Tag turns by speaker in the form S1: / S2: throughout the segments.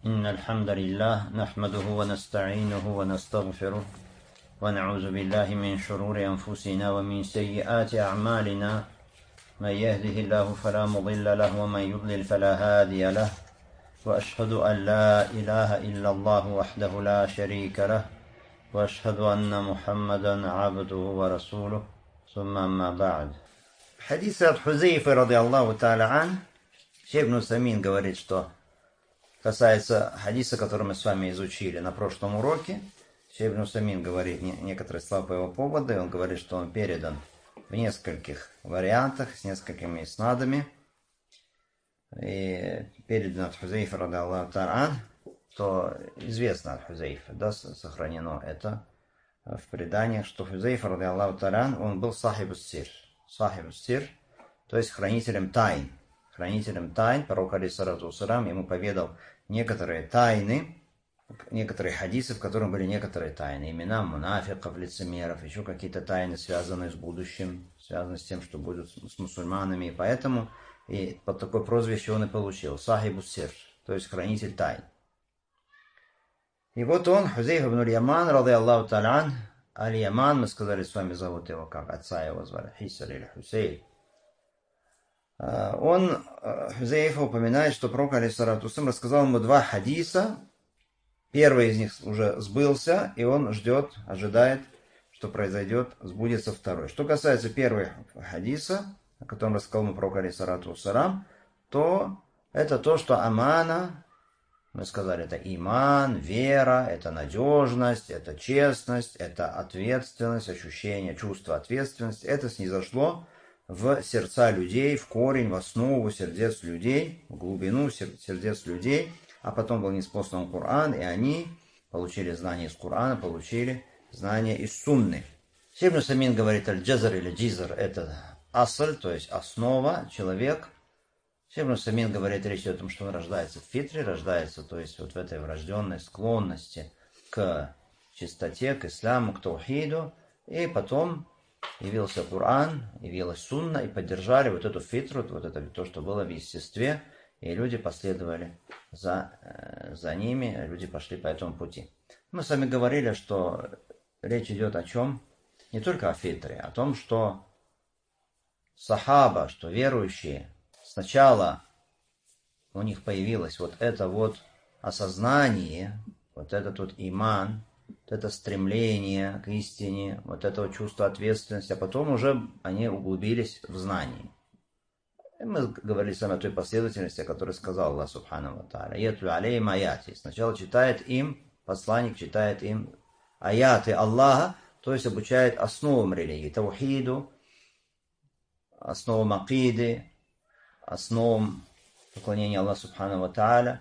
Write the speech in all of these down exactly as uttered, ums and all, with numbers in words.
S1: إن الحمد لله نحمده ونستعينه ونستغفره ونعوذ بالله من شرور أنفسنا ومن سيئات أعمالنا من يهده الله فلا مضل له ومن يضلل فلا هادي له وأشهد أن لا إله إلا الله وحده لا شريك له وأشهد أن محمدا عبده ورسوله ثم أما بعد. Хадис от Хузейфы, ради Аллаху та'аля ан, Шейх ибн Усаймин говорит, что касается хадиса, который мы с вами изучили на прошлом уроке. Шейх ибн Усаймин говорит некоторые слова по его поводу, и он говорит, что он передан в нескольких вариантах, с несколькими иснадами, и передан от Хузейфы, ради Аллаху та'аля ан, то известно от Хузейфы, да, сохранено это в преданиях, что Хузейфа, ради Аллаху та'аля ан, он был сахиб ас-сир, сахиб ас-сир, то есть хранителем тайн. Хранителем тайн, пророк алейхиссалату вассалям ему поведал некоторые тайны, некоторые хадисы, в которых были некоторые тайны. Имена мунафиков, лицемеров, еще какие-то тайны, связанные с будущим, связанные с тем, что будут с мусульманами. И поэтому и под такое прозвище он и получил. Сахибу сир, то есть хранитель тайн. И вот он, Хузейф ибн аль-Яман, ради Аллаху та'аля ан, аль-Яман, мы сказали с вами, зовут его как, отца его звали, Хисар или Хусейн. Он, Хузейфа, упоминает, что пророк алейхиссалату вассалям рассказал ему два хадиса. Первый из них уже сбылся, и он ждет, ожидает, что произойдет, сбудется второй. Что касается первого хадиса, о котором рассказал ему пророк алейхиссалату вассалям, то это то, что амана, мы сказали, это иман, вера, это надежность, это честность, это ответственность, ощущение, чувство ответственности. Это снизошло в сердца людей, в корень, в основу сердец людей, в глубину сердец людей, а потом был ниспослан Коран, и они получили знания из Корана, получили знания из Сунны. Шейх ибн Усаймин говорит, аль-джазар или джизар, это асль, то есть основа, человек. Шейх ибн Усаймин говорит, речь идет о том, что он рождается в фитре, рождается, то есть вот в этой врожденной склонности к чистоте, к исламу, к таухиду, и потом явился Коран, явилась Сунна, и поддержали вот эту фитру, вот это то, что было в естестве, и люди последовали за, за ними, люди пошли по этому пути. Мы с вами говорили, что речь идет о чем? Не только о фитре, о том, что сахаба, что верующие, сначала у них появилось вот это вот осознание, вот этот вот иман, вот это стремление к истине, вот это вот чувство ответственности, а потом уже они углубились в знании. И мы говорили с вами о той последовательности, о которой сказал Аллах Субхану ва Тааля. Ятлю алейхим аяти. Сначала читает им, посланник читает им аяты Аллаха, то есть обучает основам религии, таухиду, основам акиды, основам поклонения Аллаху Субхану ва Тааля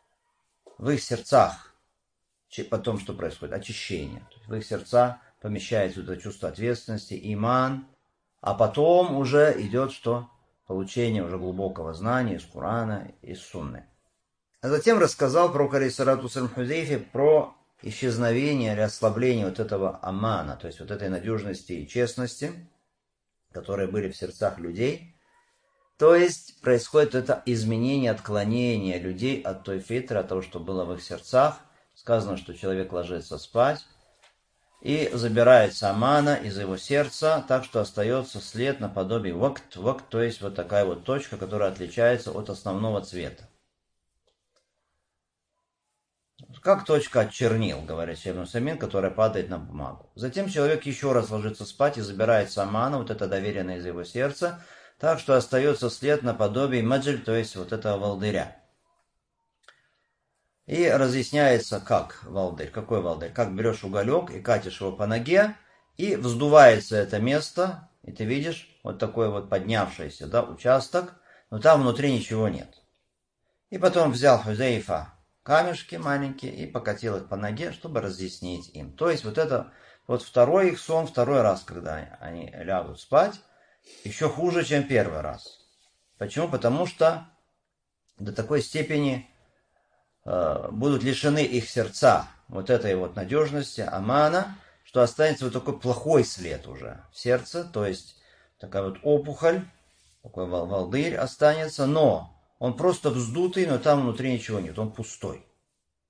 S1: в их сердцах. Потом что происходит? Очищение. То есть в их сердца помещается это чувство ответственности, иман, а потом уже идет что? Получение уже глубокого знания из Корана, из Сунны. А затем рассказал пророк алейхиссалату вассалям Хузейфе про исчезновение или ослабление вот этого амана, то есть вот этой надежности и честности, которые были в сердцах людей. То есть происходит это изменение, отклонение людей от той фитры, от того, что было в их сердцах. Сказано, что человек ложится спать и забирается амана из его сердца, так что остается след наподобие вакт, вакт, то есть вот такая вот точка, которая отличается от основного цвета. Как точка от чернил, говорит Шейх ибн Усаймин, которая падает на бумагу. Затем человек еще раз ложится спать и забирается амана, вот это доверенное из его сердца, так что остается след наподобие маджель, то есть вот этого волдыря. И разъясняется, как волдырь, какой волдырь, как берешь уголек и катишь его по ноге, и вздувается это место, и ты видишь вот такой вот поднявшийся, да, участок, но там внутри ничего нет. И потом взял Хузейфа камешки маленькие и покатил их по ноге, чтобы разъяснить им. То есть вот это вот второй их сон, второй раз, когда они лягут спать, еще хуже, чем первый раз. Почему? Потому что до такой степени будут лишены их сердца вот этой вот надежности, амана, что останется вот такой плохой след уже в сердце, то есть такая вот опухоль, такой волдырь останется, но он просто вздутый, но там внутри ничего нет, он пустой.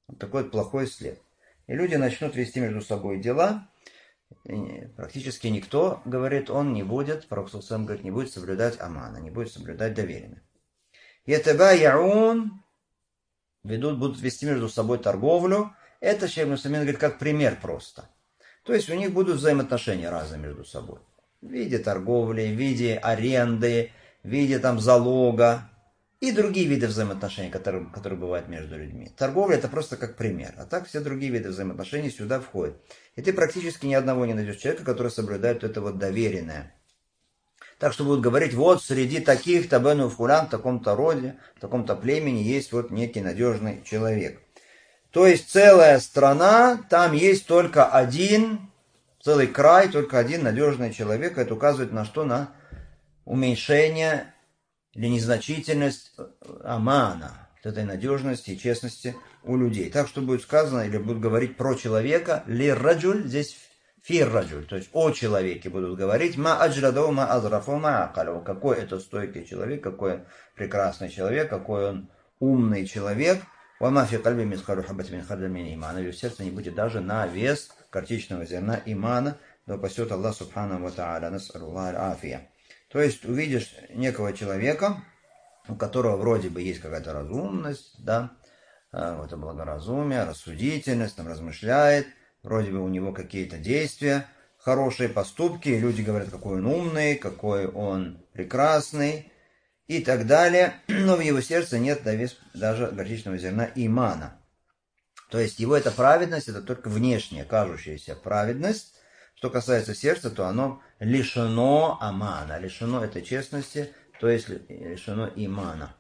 S1: Вот такой вот плохой след. И люди начнут вести между собой дела. И практически никто, говорит он, не будет, пророк ﷺ говорит, не будет соблюдать амана, не будет соблюдать доверие. Ятабаяун, ведут, будут вести между собой торговлю. Это, Шейх Ибн Усаймин говорит, как пример просто. То есть у них будут взаимоотношения разные между собой. В виде торговли, в виде аренды, в виде там залога и другие виды взаимоотношений, которые, которые бывают между людьми. Торговля это просто как пример. А так все другие виды взаимоотношений сюда входят. И ты практически ни одного не найдешь человека, который соблюдает это вот доверенное. Так что будут говорить, вот среди таких табену фулян, в таком-то роде, в таком-то племени есть вот некий надежный человек. То есть целая страна, там есть только один, целый край, только один надежный человек. Это указывает на что? На уменьшение или незначительность амана, вот этой надежности и честности у людей. Так что будет сказано, или будут говорить про человека, ли раджуль, здесь фир раджуль, то есть о человеке будут говорить, ма аджрадау, ма азрафу, ма акалю, какой это стойкий человек, какой прекрасный человек, какой он умный человек. Вама фи кальби мисхару хабати мин хардаль мин имана, и в сердце не будет даже на вес горчичного зерна имана, да упасет Аллах субхану ва тааля, нас'алуллах аль-афия. То есть увидишь некого человека, у которого вроде бы есть какая-то разумность, да, это благоразумие, рассудительность, там размышляет, вроде бы у него какие-то действия, хорошие поступки, люди говорят, какой он умный, какой он прекрасный и так далее, но в его сердце нет даже горчичного зерна имана. То есть его эта праведность, это только внешняя, кажущаяся праведность. Что касается сердца, то оно лишено амана, лишено этой честности, то есть лишено имана.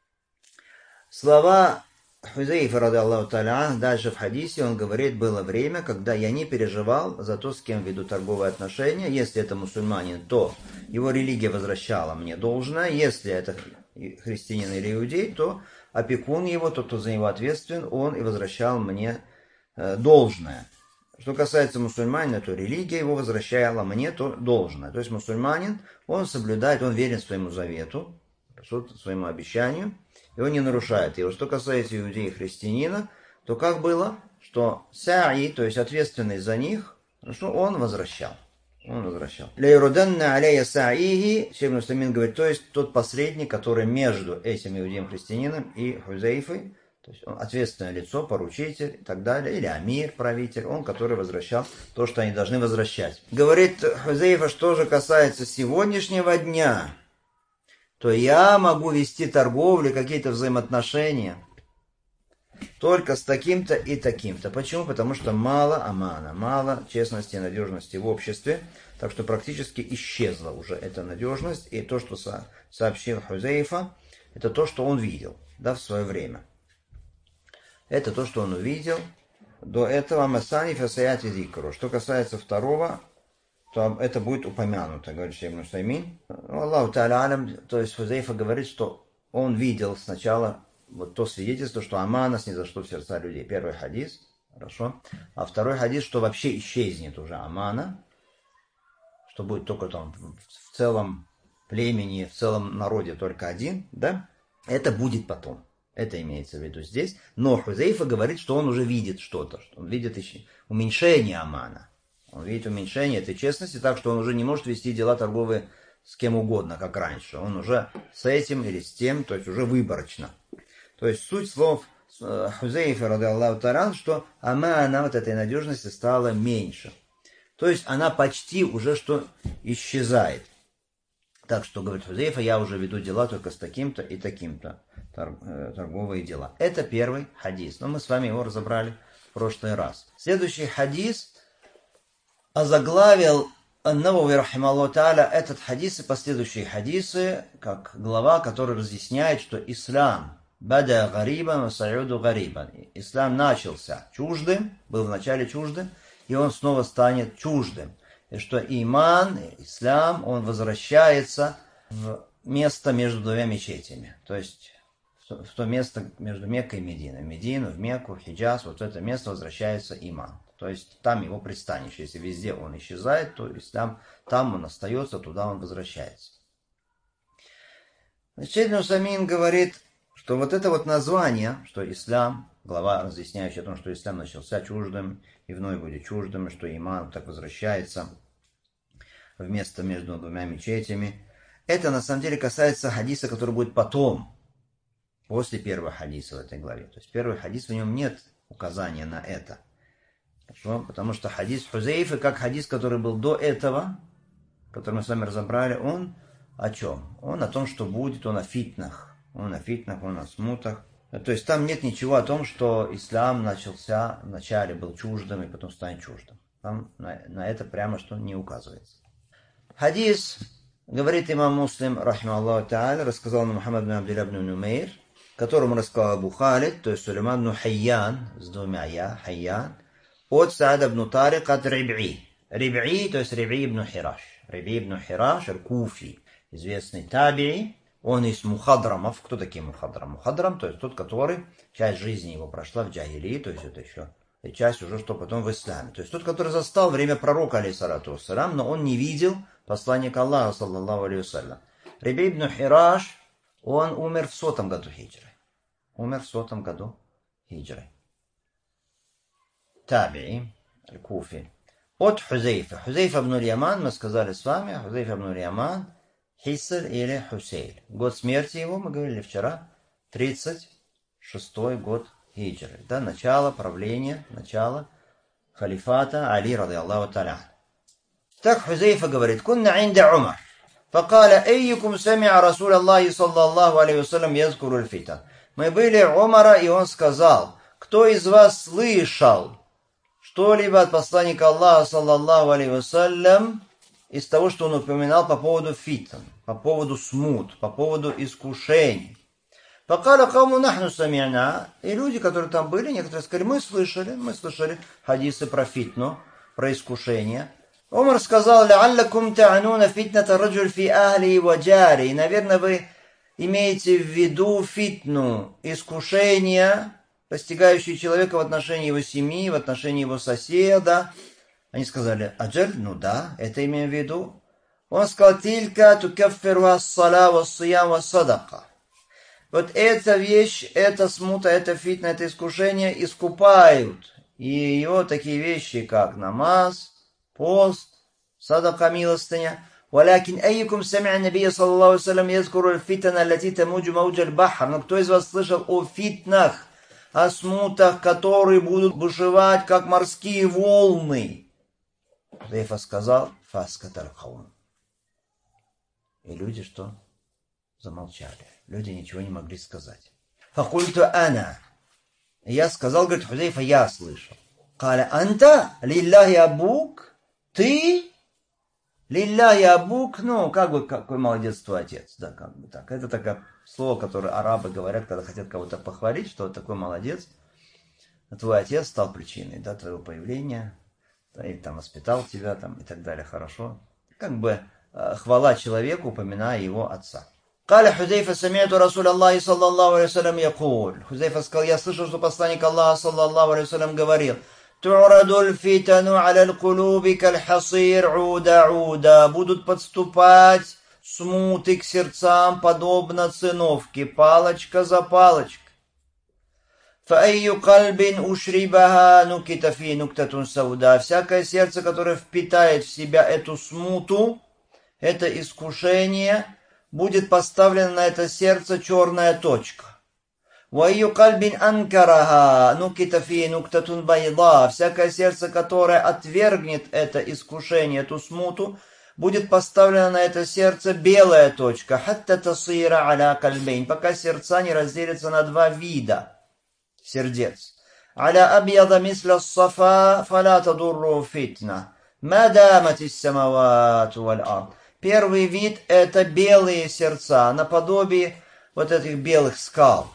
S1: Слова Хузейфа, ради Аллаху та'аля, дальше в хадисе он говорит, было время, когда я не переживал за то, с кем веду торговые отношения. Если это мусульманин, то его религия возвращала мне должное. Если это христианин или иудей, то опекун его, тот, кто за него ответственен, он и возвращал мне должное. Что касается мусульманина, то религия его возвращала мне то должное. То есть мусульманин, он соблюдает, он верен своему завету, своему обещанию, и он не нарушает его. Что касается иудея и христианина, то как было, что са'i, то есть ответственный за них, что он возвращал. Он возвращал. Лейруданна алейя са'ихи, Шейх Ибн Усаймин говорит, то есть тот посредник, который между этим иудеем христианином и Хузейфой, то есть он ответственное лицо, поручитель и так далее, или амир, правитель, он, который возвращал то, что они должны возвращать. Говорит Хузейфа, что же касается сегодняшнего дня, то я могу вести торговлю, какие-то взаимоотношения только с таким-то и таким-то. Почему? Потому что мало амана, мало честности и надежности в обществе, так что практически исчезла уже эта надежность, и то, что сообщил Хузейфа, это то, что он видел, да, в свое время. Это то, что он увидел. До этого Масани Фасаяти Зикру. Что касается второго, то это будет упомянуто, говорит Шейх Ибн Усаймин. Аллаху та'аля алям, то есть Хузейфа говорит, что он видел сначала вот то свидетельство, что амана снизошло в сердца людей. Первый хадис, хорошо. А второй хадис, что вообще исчезнет уже амана, что будет только там в целом племени, в целом народе только один, да? Это будет потом. Это имеется в виду здесь. Но Хузейфа говорит, что он уже видит что-то, что он видит еще уменьшение амана. Он видит уменьшение этой честности, так что он уже не может вести дела торговые с кем угодно, как раньше. Он уже с этим или с тем, то есть уже выборочно. То есть суть слов Хузейфа, ради Аллаху та'аля, что амана, вот этой надежности, стала меньше. То есть она почти уже что исчезает. Так что, говорит Хузейфа, я уже веду дела только с таким-то и таким-то, торговые дела. Это первый хадис. Но мы с вами его разобрали в прошлый раз. Следующий хадис озаглавил Ан-Навави рахимахуллаху та'аля этот хадис и последующие хадисы, как глава, которая разъясняет, что ислам бада гарибан ва саюду гарибан. Ислам начался чуждым, был вначале чуждым, и он снова станет чуждым. И что иман, ислам, он возвращается в место между двумя мечетями. То есть в то место между Меккой и Мединой. В Медину, в Мекку, в Хиджаз, вот в это место возвращается иман. То есть там его пристанище. Если везде он исчезает, то ислам, там он остается, туда он возвращается. Шейх Ибн Усаймин говорит, что вот это вот название, что ислам, глава, разъясняющая о том, что ислам начался чуждым, и вновь будет чуждым, и что иман так возвращается в место между двумя мечетями. Это на самом деле касается хадиса, который будет потом, после первого хадиса в этой главе. То есть первый хадис, в нем нет указания на это. Хорошо? Потому что хадис Хузейфы, как хадис, который был до этого, который мы с вами разобрали, он о чем? Он о том, что будет, он о фитнах. Он о фитнах, он о смутах. То есть там нет ничего о том, что ислам начался, вначале был чуждым и потом станет чуждым. Там на, на это прямо что не указывается. Хадис, говорит имам Муслим, рахима Аллаху та'аля, рассказал нам Мухаммад бин Абдилля бин Нумейр, которому рассказал Абу Халид, то есть Сулейман бин Хайян, с двумя я, Хайян, от Саада бин Тарик от Риб'i. Риб'i, то есть Риб'i ибн Хираш. Риб'i ибн Хираш, аль-Куфи, известный таби'i, он из мухадрамов. Кто такие мухадрам? Мухадрам, то есть тот, который, часть жизни его прошла в джахилии, то есть это еще, и часть уже, что потом в исламе. То есть тот, который застал время пророка, алейхиссалату вассалям, но он не видел посланника Аллаха, саллаллаху алейхи вассалям. Риб'i ибн Хираш, он умер в сотом году хиджры. Умер в сотом году хиджры. Таби'i, аль-Куфи. От Хузейфа. Хузейфа ибн Яман, мы сказали с вами, Хузейфа ибн Яман, Хиср или Хусейль. Год смерти его, мы говорили вчера, тридцать шестой год хиджры. Да, начало правления, начало халифата Али, рады Аллаху та'аля. Так Хузейфа говорит, «Кунна инда Умар, факаля, эйюкум сами'a Расул Аллахи, саллаллаху алейхи вассалям, язкуру аль-фитан». Мы были у Умара, и он сказал, «Кто из вас слышал что-либо от посланника Аллаха, саллаллаху алейхи вассалям, из того, что он упоминал по поводу фитн, по поводу смут, по поводу искушений?» Факаля кауму нахну сами'на. И люди, которые там были, некоторые сказали, мы слышали, мы слышали хадисы про фитну, про искушение. Умар сказал, ла'аллакум та'ануна фитната раджуль фи ахли ва джари. Наверное, вы имеете в виду фитну, искушение, постигающее человека в отношении его семьи, в отношении его соседа. Они сказали, аджаль, ну да, это имеем в виду. Он сказал, тилька тукаффиру ас-сала ва-ссиям ва-садака. Вот эта вещь, эта смута, эта фитна, это искушение искупают. И его такие вещи, как намаз, пост, садака, милостыня. Валякин айюкум сами'а набия саллаллаху алейхи вассалям язкуру аль-фитана аллати тамуджу мауджа аль-бахр. Но кто из вас слышал о фитнах, о смутах, которые будут бушевать, как морские волны? Хузейфа сказал, фаскаталь каум. И люди что? Замолчали. Люди ничего не могли сказать. Факульту ана. Я сказал, говорит Хузейфа, я слышал. Каля анта лилляхи абук. Ты? Лилляхи абук. Ну, как бы, какой молодец твой отец. Да, как бы так. Это такое слово, которое арабы говорят, когда хотят кого-то похвалить, что такой молодец. Твой отец стал причиной, да, твоего появления. Или там воспитал тебя, там, и так далее, хорошо. Как бы э, хвала человеку, упоминая его отца. Каля Хузейфа сами'ту Расул Аллахи, саллаллаху алейхи вассалям, якуль. Хузейфа сказал, я слышал, что посланник Аллаха, саллаллаху алейхи вассалям, говорил, ту'радуль фитану аля кулуби каль-хасир уда-уда. Будут подступать смуты к сердцам, подобно циновке, палочка за палочкой. Фа'айю кальбин ушрибаха нукита фи нуктатун сауда. Всякое сердце, которое впитает в себя эту смуту, это искушение, будет поставлена на это сердце черная точка. Ва'айю кальбин анкараха нукита фи нуктатун байда. Всякое сердце, которое отвергнет это искушение, эту смуту, будет поставлена на это сердце белая точка. Хатта тасира аля кальбейн. Пока сердца не разделятся на два вида сердец. Аля абьяда мисля сафа фаля тадурру фитна. Мадамат иссамават валь ард. Первый вид – это белые сердца, наподобие вот этих белых скал.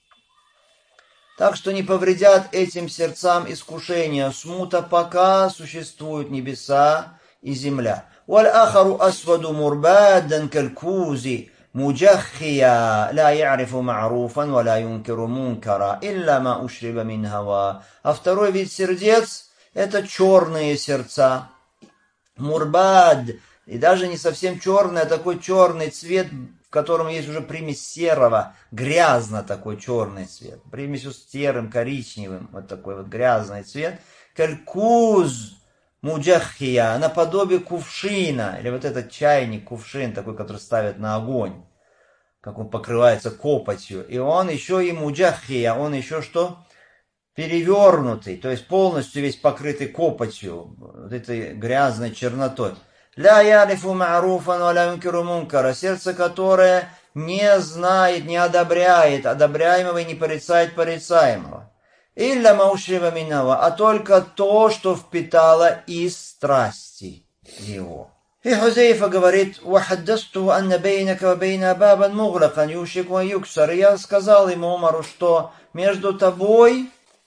S1: Так что не повредят этим сердцам искушения смута, пока существуют небеса и земля. Валь ахару асваду мурбаддан калькузи. مجخيا لا يعرف معروفا ولا ينكر منكرا إلا ما أشرب من هوا. А второй вид сердец – это черные сердца. Мурбад, и даже не совсем черный, а такой черный цвет котором есть уже примесь серого, грязно такой черный цвет, примесью с серым, коричневым, вот такой вот грязный цвет, калькуз муджахия, наподобие кувшина, или вот этот чайник, кувшин такой, который ставят на огонь, как он покрывается копотью, и он еще и муджахия, он еще что? Перевернутый, то есть полностью весь покрытый копотью, вот этой грязной чернотой. Ля ярифу ма'руфан ва ля юнкиру мункара, сердце, которое не знает, не одобряет одобряемого и не порицает порицаемого. Илля маушрива минава, а только то, что впитало из страсти его. И Хузейфа говорит: «Вахаддасту анна бейнака ва бейна бабан муглакан юшику ан юксар». Я сказал ему, Умару, что между тобой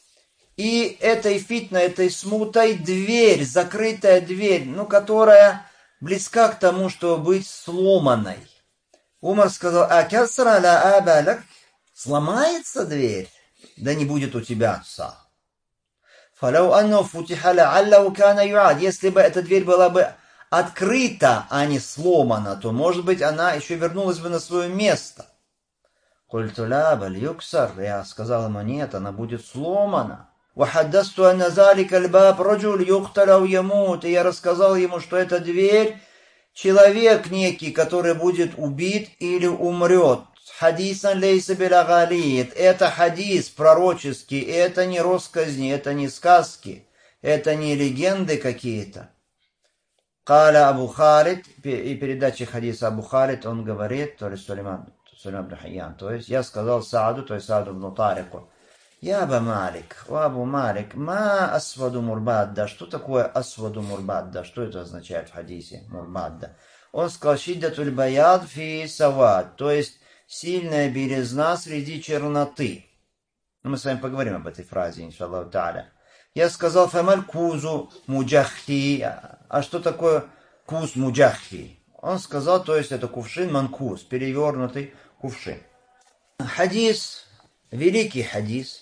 S1: и этой фитной, этой смутой дверь, закрытая дверь, ну, которая близка к тому, чтобы быть сломанной. Умар сказал: «А касра ла абалак?» Сломается дверь? Да не будет у тебя отца. «Фалау анну футиха ла'аллаху кана юад». Если бы эта дверь была бы открыта, а не сломана, то, может быть, она еще вернулась бы на свое место. «Культу ла баль юксар». Я сказал ему: нет, она будет сломана. «Вахаддасту анна залика аль-баб раджуль юхталь ау ямут». И я рассказал ему, что эта дверь человек некий, который будет убит или умрет. Хадисан лейса билагалиит. Это хадис пророческий, это не россказни, это не сказки, это не легенды какие-то. Каля Абу Халид, и передаче хадиса Абу Халид, он говорит, то есть Сулейман, Сулейман ибн Хайян, то есть я сказал Сааду, то есть Сааду ибн Тарику: «Я Аба Малик, о Абу Малик, ма асваду мурбадда». Что такое асваду мурбадда? Что это означает в хадисе мурбадда? Он сказал: «Шиддатуль баяд фи савад», то есть сильная белизна среди черноты. Мы с вами поговорим об этой фразе, иншаллаху тааля. Я сказал: «Фамаль кузу муджахи». А что такое куз муджахи? Он сказал, то есть это кувшин манкуз, перевернутый кувшин. Хадис, великий хадис.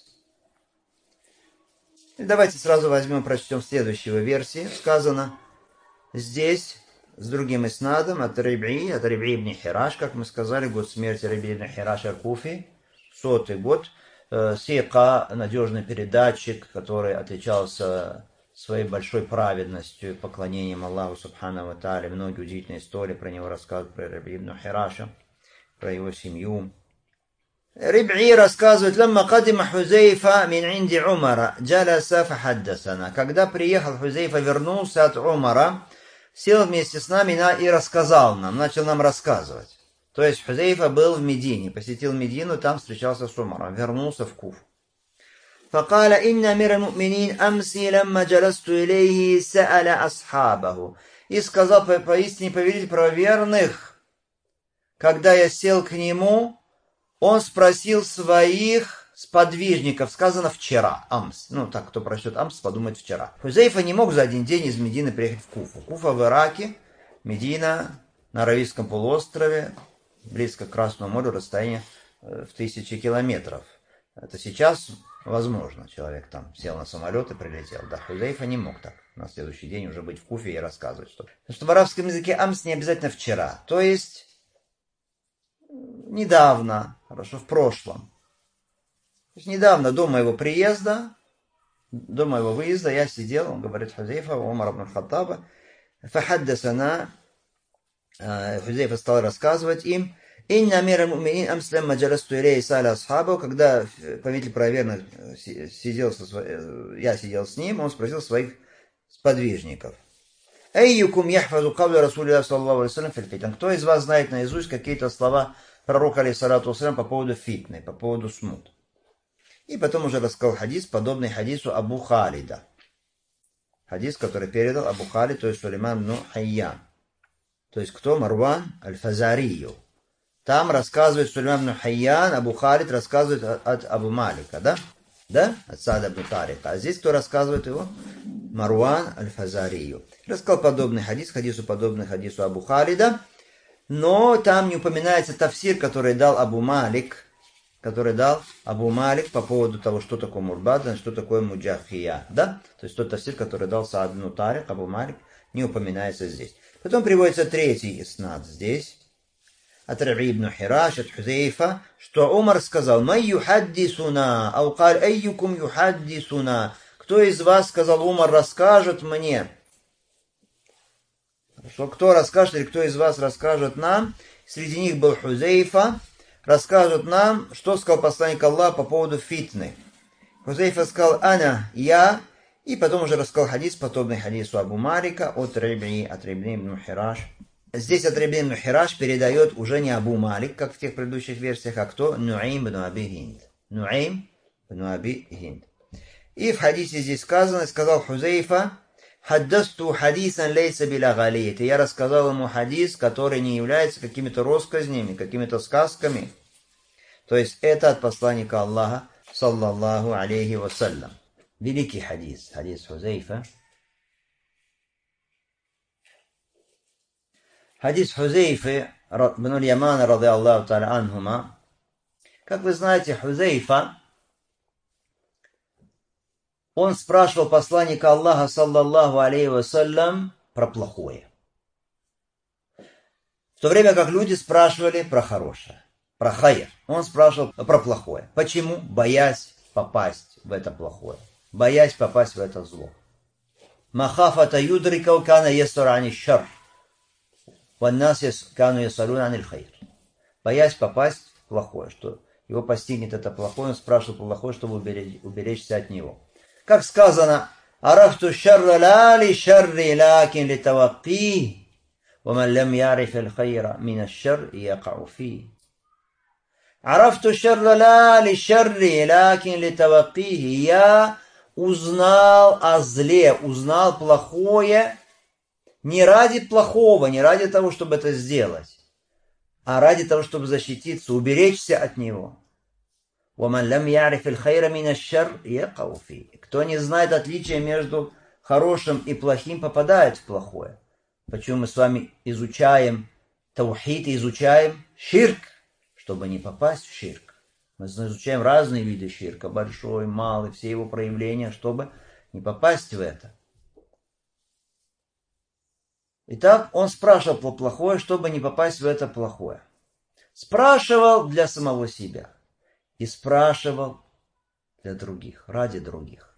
S1: И давайте сразу возьмем и прочтем следующую версию. Сказано здесь с другим иснадом от Риб'i, от Риб'i ибн Хираш, как мы сказали, год смерти Риб'i ибн Хираш аль-Куфи, сотый год. Сейка, надежный передатчик, который отличался своей большой праведностью и поклонением Аллаху Субхану ва Тааля. Многие удивительные истории про него рассказывают, про Риб'i ибн Хираша, про его семью. Риб'i рассказывает: «Лямма кадима Хузейфа мин инди Умара, джаласа фахаддасана». Когда приехал Хузейфа, вернулся от Умара, сел вместе с нами и рассказал нам, начал нам рассказывать. То есть Хузейфа был в Медине, посетил Медину, там встречался с Умаром, вернулся в Куфу. فقال إن أمير المؤمنين أمسي لما جلست إليه سأل أصحابه. И сказал: поистине повелитель правоверных, когда я сел к нему, он спросил своих сподвижников. Сказано вчера, амс. Ну, так, кто прочтет амс, подумает вчера. Хузейфа не мог за один день из Медины приехать в Куфу. Куфа в Ираке, Медина на Аравийском полуострове, близко к Красному морю, расстояние в тысячи километров. Это сейчас возможно. Человек там сел на самолет и прилетел. Да, Хузейфа не мог так на следующий день уже быть в Куфе и рассказывать что-то. Потому что в арабском языке амс не обязательно вчера. То есть недавно, хорошо, в прошлом. То есть недавно, до моего приезда, до моего выезда я сидел, он говорит Хузейфа, Умар ибн Хаттаба, фахаддасана, Хузейфа стал рассказывать им: «Инна амир аль-муминин амслям маджаласту илей саля асхабу». Когда повелитель правоверных сидел со сво... я сидел с ним, он спросил своих сподвижников: «Айюкум яхфазу кавля Расулилля саллаллаху алейхи вассалям фил фитан». Кто из вас знает наизусть какие-то слова пророка алейхиссалату вассалям по поводу фитны, по поводу смут? И потом уже рассказал хадис, подобный хадису Абу Халида. Хадис, который передал Абу Халид, то есть Сулейман ибн Хайян. То есть кто? Марван аль-Фазарию. Там рассказывает Сулейман ибн Хайян, Абу Халид рассказывает от, от Абу Малика, да? Да? От Саада ибн Тарика. А здесь кто рассказывает его? Марван аль-Фазарию. Рассказал подобный хадис, хадису подобный хадису Абу Халида. Но там не упоминается тафсир, который дал Абу Малик, который дал Абу Малик по поводу того, что такое мурбадда, что такое муджахия, да? То есть тот тафсир, который дал Саад ибн Тарик, Абу Малик, не упоминается здесь. Потом приводится третий иснад здесь. от Раби ибн Хираш, от Хузейфа, что Умар сказал: «Май юхаддисуна, аукаль айюкум юхаддисуна». Кто из вас, сказал Умар, расскажет мне? Что кто расскажет, или кто из вас расскажет нам? Среди них был Хузейфа. Расскажет нам, что сказал посланник Аллаха по поводу фитны. Хузейфа сказал: «Ана, я». И потом уже рассказал хадис, подобный хадису Абу Марика от Раби, от Раби ибн Хираш. Здесь от Раби ибн Хираш передает уже не Абу Малик, как в тех предыдущих версиях, а кто? Нуэйм ибн Аби Гинд. Нуэйм ибн Аби Гинд. И в хадисе здесь сказано, сказал Хузейфа: «Хаддасту хадисан лейса биля галит». И я рассказал ему хадис, который не является какими-то россказнями, какими-то сказками. То есть это от посланника Аллаха, саллаллаху алейхи вассалям. Великий хадис, хадис Хузейфа. Хадис Хузейфы бн Ямана, рады Аллаху та'аля анхума. Как вы знаете, Хузейфа, он спрашивал посланника Аллаха, саллаллаху алейхи вассалям, про плохое. В то время как люди спрашивали про хорошее, про хайр. Он спрашивал про плохое. Почему? Боясь попасть в это плохое. Боясь попасть в это зло. Махафата юдрика кана ясур ани шар. Ваннас кану ясарун аниль хайр. Боясь попасть в плохое, что его постигнет это плохое, он спрашивал про плохое, чтобы уберечь, уберечься от него. Как сказано: «Арафту шарра ла ли шарри, лакин ли тавакки, ваман лям яриф аль хайра мин аш-шар якау фи». «Арафту шарра ла ли шарри, лакин ли тавакки». Я узнал о зле, узнал плохое не ради плохого, не ради того, чтобы это сделать, а ради того, чтобы защититься, уберечься от него. وَمَنْ لَمْ يَعْرِفِ الْخَيْرَ مِنَ الشَّرِّ يَقَعُ فِيهِ. Кто не знает отличия между хорошим и плохим, попадает в плохое. Почему мы с вами изучаем таухид и изучаем ширк, чтобы не попасть в ширк. Мы изучаем разные виды ширка, большой, малый, все его проявления, чтобы не попасть в это. Итак, он спрашивал про плохое, чтобы не попасть в это плохое. Спрашивал для самого себя. И спрашивал для других, ради других.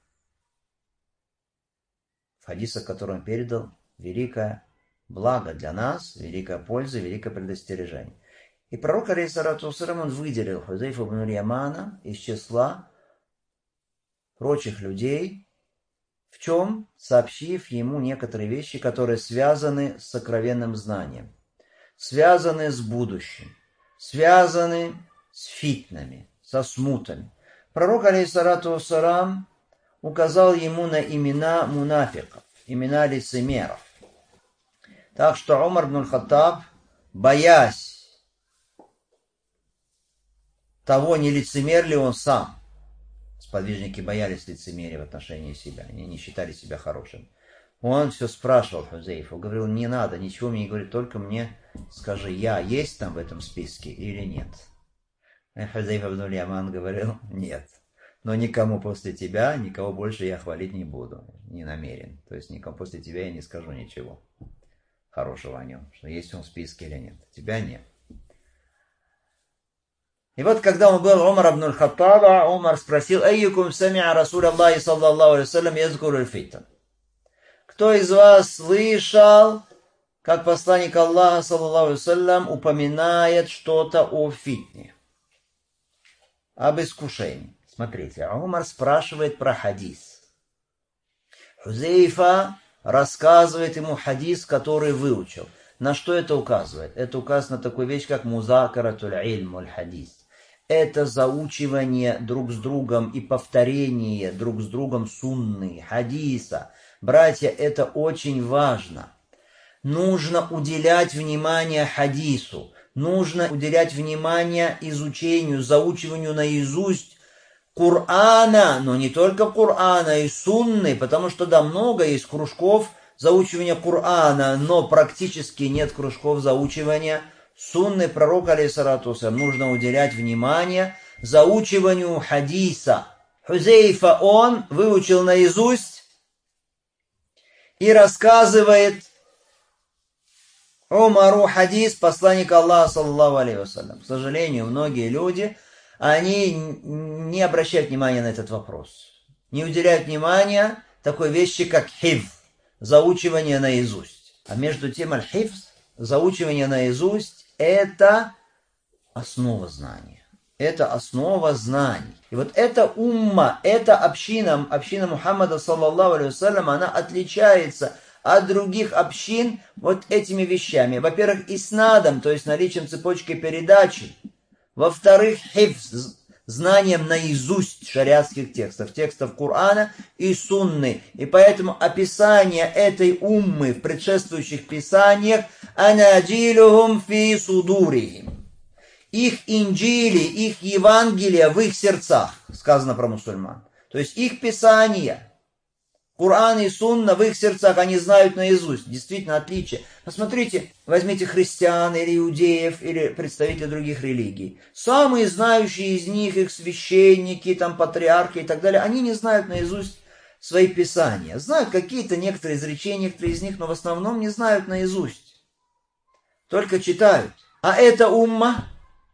S1: В хадисах, который он передал, великое благо для нас, великая польза, великое предостережение. И пророк, алейхиссалату вассалям, он выделил Хузейфу бн Ямана из числа прочих людей, в чем сообщив ему некоторые вещи, которые связаны с сокровенным знанием, связаны с будущим, связаны с фитнами, со смутами. Пророк, алейхиссалату вассалям, указал ему на имена мунафиков, имена лицемеров. Так что Умар ибн аль-Хаттаб, боясь того, не лицемер ли он сам, сподвижники боялись лицемерия в отношении себя, они не считали себя хорошим. Он все спрашивал Хузейфу, говорил: не надо, ничего мне не говори, только мне скажи, я есть там в этом списке или нет. И Хузейфа ибн Яман говорил: нет, но никому после тебя, никого больше я хвалить не буду, не намерен. То есть никому после тебя я не скажу ничего хорошего о нем, что есть он в списке или нет. Тебя нет. И вот когда он был Умар ибн аль-Хаттаба, Умар спросил: «Айюкум самиа Расуль Аллахи саллаллаху алейхи вассалям язкуру аль-фитан». Кто из вас слышал, как посланник Аллаха саллаллаху алейхи вассалям упоминает что-то о фитне, об искушении? Смотрите, Умар спрашивает про хадис. Хузейфа рассказывает ему хадис, который выучил. На что это указывает? Это указывает на такую вещь, как музакаратуль ильм аль хадис. Это заучивание друг с другом и повторение друг с другом сунны, хадиса. Братья, это очень важно. Нужно уделять внимание хадису. Нужно уделять внимание изучению, заучиванию наизусть Кур'ана, но не только Кур'ана, и сунны, потому что да, много есть кружков заучивания Кур'ана, но практически нет кружков заучивания сунны пророка, алейхиссалату вассалям. Нужно уделять внимание заучиванию хадиса. Хузейфа, он выучил наизусть и рассказывает Умару хадис посланника Аллаха, саллаллаху алейхи вассалям. К сожалению, многие люди, они не обращают внимания на этот вопрос. Не уделяют внимания такой вещи, как хифз, заучивание наизусть. А между тем, аль-хифз, заучивание наизусть, это основа знания. Это основа знаний. И вот эта умма, эта община, община Мухаммада, саллаллаху алейхи вассалям, она отличается от других общин вот этими вещами. Во-первых, иснадом, то есть наличием цепочки передачи. Во-вторых, хифз, знанием наизусть шариатских текстов, текстов Корана и Сунны. И поэтому описание этой уммы в предшествующих писаниях «Анаджилюхум фи судурихим». Их инджили, их Евангелия в их сердцах, сказано про мусульман. То есть их писания, Коран и Сунна в их сердцах, они знают наизусть. Действительно отличие. Посмотрите, возьмите христиан или иудеев, или представителей других религий. Самые знающие из них, их священники, там, патриархи и так далее, они не знают наизусть свои писания. Знают какие-то некоторые изречения, некоторые из них, но в основном не знают наизусть. Только читают. А эта умма...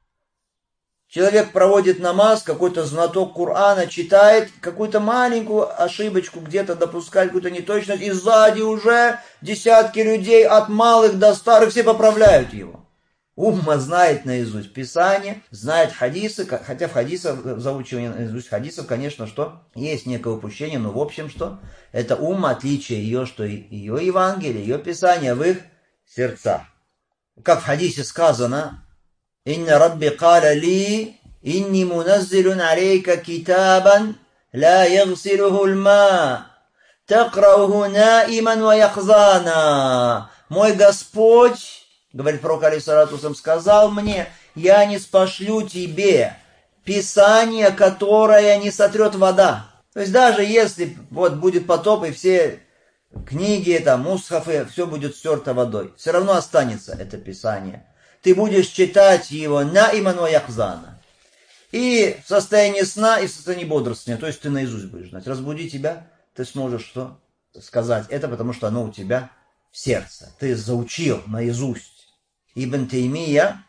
S1: Человек проводит намаз, какой-то знаток Корана читает, какую-то маленькую ошибочку где-то допускает, какую-то неточность, и сзади уже десятки людей от малых до старых все поправляют его. Умма знает наизусть Писание, знает хадисы, хотя в хадисах, в заучивании наизусть хадисов, конечно, что есть некое упущение, но в общем, что это умма, отличие ее, что ее Евангелие, ее Писание в их сердцах. Как в хадисе сказано, «Инна рабби каля ли, инни муназзилун алейка китабан, ла ягсилуху лма, такрауху наиман ва яхзана». Мой Господь, говорит пророк алейхиссалату вассалям, сказал мне, я не спошлю тебе Писание, которое не сотрет вода. То есть даже если вот будет потоп и все книги, там, мусхафы, все будет стерто водой, все равно останется это Писание. Ты будешь читать его наиман ва яхзана. И в состоянии сна, и в состоянии бодрствования. То есть ты наизусть будешь знать. Разбуди тебя, ты сможешь что? Сказать это, потому что оно у тебя в сердце. Ты заучил наизусть. Ибн Таймия,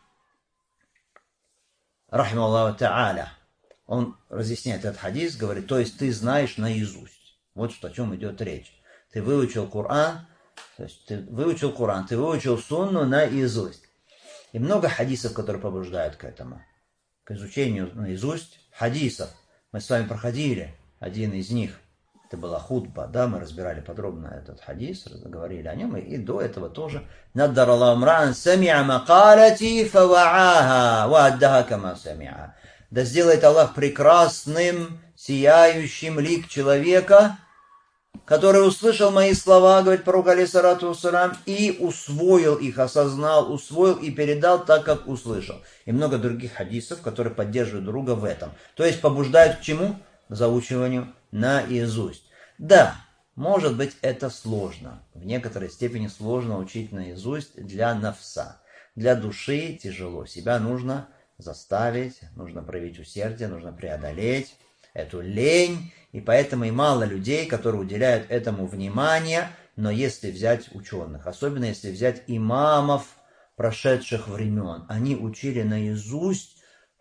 S1: рахималлаху та'аля, он разъясняет этот хадис, говорит, то есть ты знаешь наизусть. Вот что, о чем идет речь. Ты выучил Коран, то есть ты выучил Коран, ты выучил Сунну наизусть. И много хадисов, которые побуждают к этому, к изучению наизусть хадисов. Мы с вами проходили один из них. Это была хутба, да, мы разбирали подробно этот хадис, говорили о нем, и, и до этого тоже. «Наддар Аллаху мраан сами'a макалати фава'аха ва аддаха кама сами'a». Да сделает Аллах прекрасным, сияющим лик человека, который услышал мои слова, говорит пророк алейхиссалату вассалям, и усвоил их, осознал, усвоил и передал так, как услышал. И много других хадисов, которые поддерживают друга в этом. То есть побуждают к чему? К заучиванию наизусть. Да, может быть, это сложно. В некоторой степени сложно учить наизусть для нафса. Для души тяжело. Себя нужно заставить, нужно проявить усердие, нужно преодолеть эту лень. И поэтому и мало людей, которые уделяют этому внимание. Но если взять ученых, особенно если взять имамов прошедших времен, они учили наизусть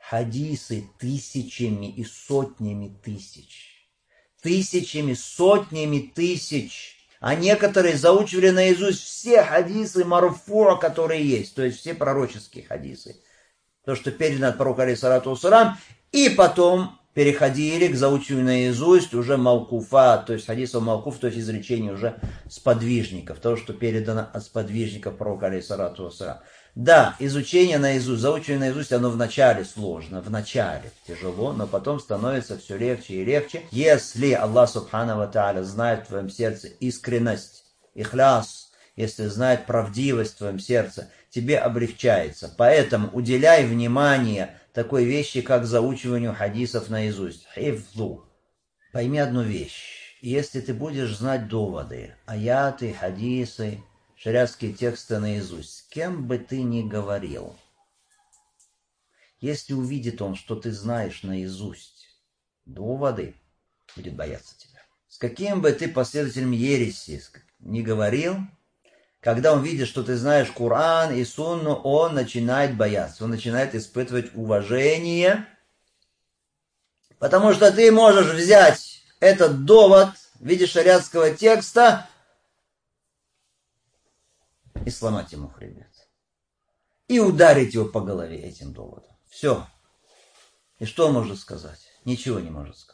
S1: хадисы тысячами и сотнями тысяч. Тысячами, сотнями тысяч. А некоторые заучивали наизусть все хадисы марфу, которые есть. То есть все пророческие хадисы. То, что передано от пророка алейхиссалату вассалям. И потом переходили к заучиванию наизусть уже маукуфа, то есть хадисов маукуф, то есть изречений уже сподвижников, то, что передано от сподвижников пророка алейхиссалату вассалям. Да, изучение наизусть, заучивание наизусть, оно вначале сложно, вначале тяжело, но потом становится все легче и легче, если Аллах субхану ва тааля знает в твоем сердце искренность, ихляс, если знает правдивость в твоем сердце, тебе облегчается. Поэтому уделяй внимание такой вещи, как заучиванию хадисов наизусть. Хифзу. Пойми одну вещь. Если ты будешь знать доводы, аяты, хадисы, шариатские тексты наизусть, с кем бы ты ни говорил, если увидит он, что ты знаешь наизусть доводы, будет бояться тебя. С каким бы ты последователем ереси ни говорил, Когда он видит, что ты знаешь Коран и Сунну, он начинает бояться, он начинает испытывать уважение, потому что ты можешь взять этот довод в виде шариатского текста и сломать ему хребет. И ударить его по голове этим доводом. Все. И что он может сказать? Ничего не может сказать.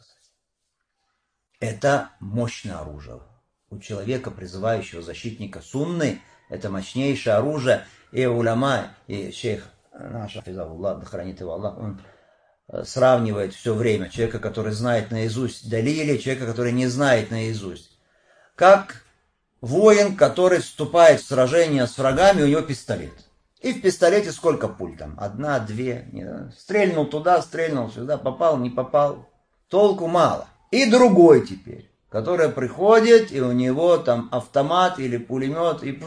S1: Это мощное оружие. У человека, призывающего защитника сунны, это мощнейшее оружие. И уляма, и шейх наш, Аллах, да хранит его Аллах, он сравнивает все время человека, который знает наизусть далили, человека, который не знает наизусть. Как воин, который вступает в сражение с врагами, у него пистолет. И в пистолете сколько пуль там? Одна, две. Не, стрельнул туда, стрельнул сюда, попал, не попал. Толку мало. И другой теперь, который приходит, и у него там автомат или пулемет, и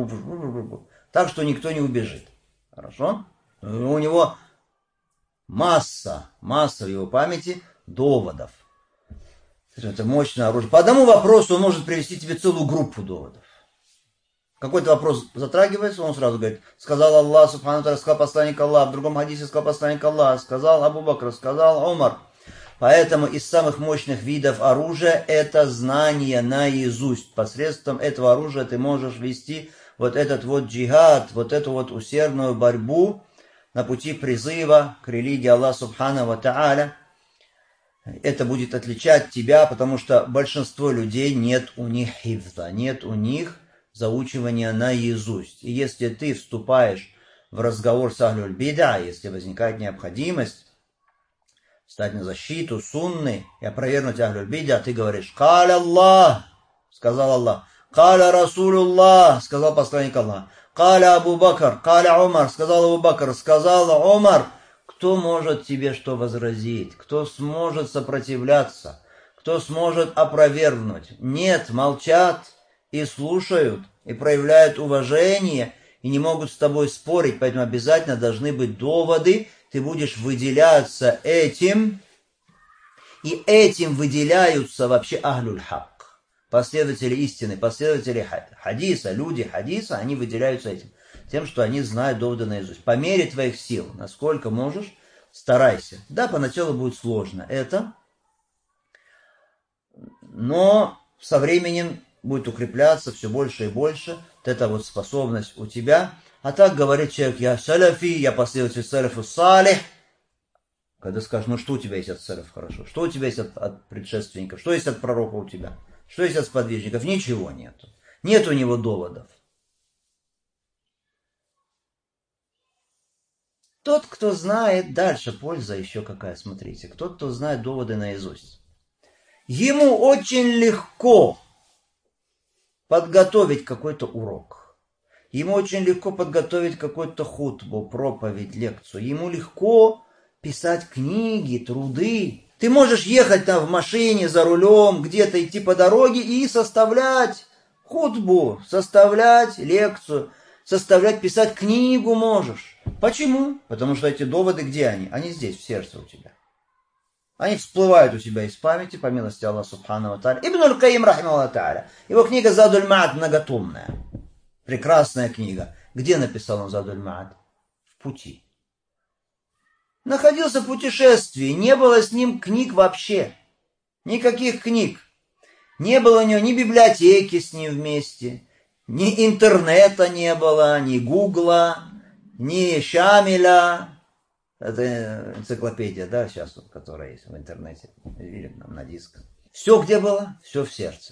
S1: так что никто не убежит. Хорошо? У него масса, масса в его памяти доводов. Это мощное оружие. По одному вопросу он может привести тебе целую группу доводов. Какой-то вопрос затрагивается, он сразу говорит, сказал Аллах, субхану ва, сказал посланник Аллах, в другом хадисе сказал посланник Аллах, сказал Абу Бакр, сказал Умар. Поэтому из самых мощных видов оружия это знание наизусть. Посредством этого оружия ты можешь вести вот этот вот джихад, вот эту вот усердную борьбу на пути призыва к религии Аллаха субхану ва тааля. Это будет отличать тебя, потому что большинство людей нет у них хифза, нет у них заучивания наизусть. И если ты вступаешь в разговор с ахлюль бида, если возникает необходимость встать на защиту сунны и опровергнуть ахлюль бида, ты говоришь «Каля Аллах», сказал Аллах, «Каля Расулуллах», сказал посланник Аллаха, «Каля Абу Бакр», «Каля Умар», сказал Абу Бакр, сказал Умар. Кто может тебе что возразить? Кто сможет сопротивляться? Кто сможет опровергнуть? Нет, молчат и слушают, и проявляют уважение, и не могут с тобой спорить, поэтому обязательно должны быть доводы, ты будешь выделяться этим, и этим выделяются вообще ахлюль хак, последователи истины, последователи хадиса, люди хадиса, они выделяются этим, тем, что они знают доводы наизусть. По мере твоих сил, насколько можешь, старайся. Да, поначалу будет сложно это, но со временем будет укрепляться все больше и больше. Вот эта вот способность у тебя. А так говорит человек, я салафи, я последователь салафу салих. Когда скажешь, ну что у тебя есть от салаф хорошо? Что у тебя есть от, от предшественников? Что есть от пророка у тебя? Что есть от сподвижников? Ничего нету. Нет у него доводов. Тот, кто знает, дальше польза еще какая, смотрите. Тот, кто знает доводы наизусть. Ему очень легко подготовить какой-то урок. Ему очень легко подготовить какую-то хутбу, проповедь, лекцию. Ему легко писать книги, труды. Ты можешь ехать там в машине, за рулем, где-то идти по дороге и составлять хутбу, составлять лекцию, составлять, писать книгу можешь. Почему? Потому что эти доводы, где они? Они здесь, в сердце у тебя. Они всплывают у тебя из памяти, по милости Аллаха субхану ва тааля. Ибн аль-Каим рахимахуллаху тааля. Его книга Задуль Маат многотомная. Прекрасная книга. Где написал он Задуль Маат? В пути. Находился в путешествии. Не было с ним книг вообще. Никаких книг. Не было у него ни библиотеки с ним вместе, ни интернета не было, ни гугла, ни Шамиля. Это энциклопедия, да, сейчас, вот, которая есть в интернете, или там на дисках. Все где было? Все в сердце.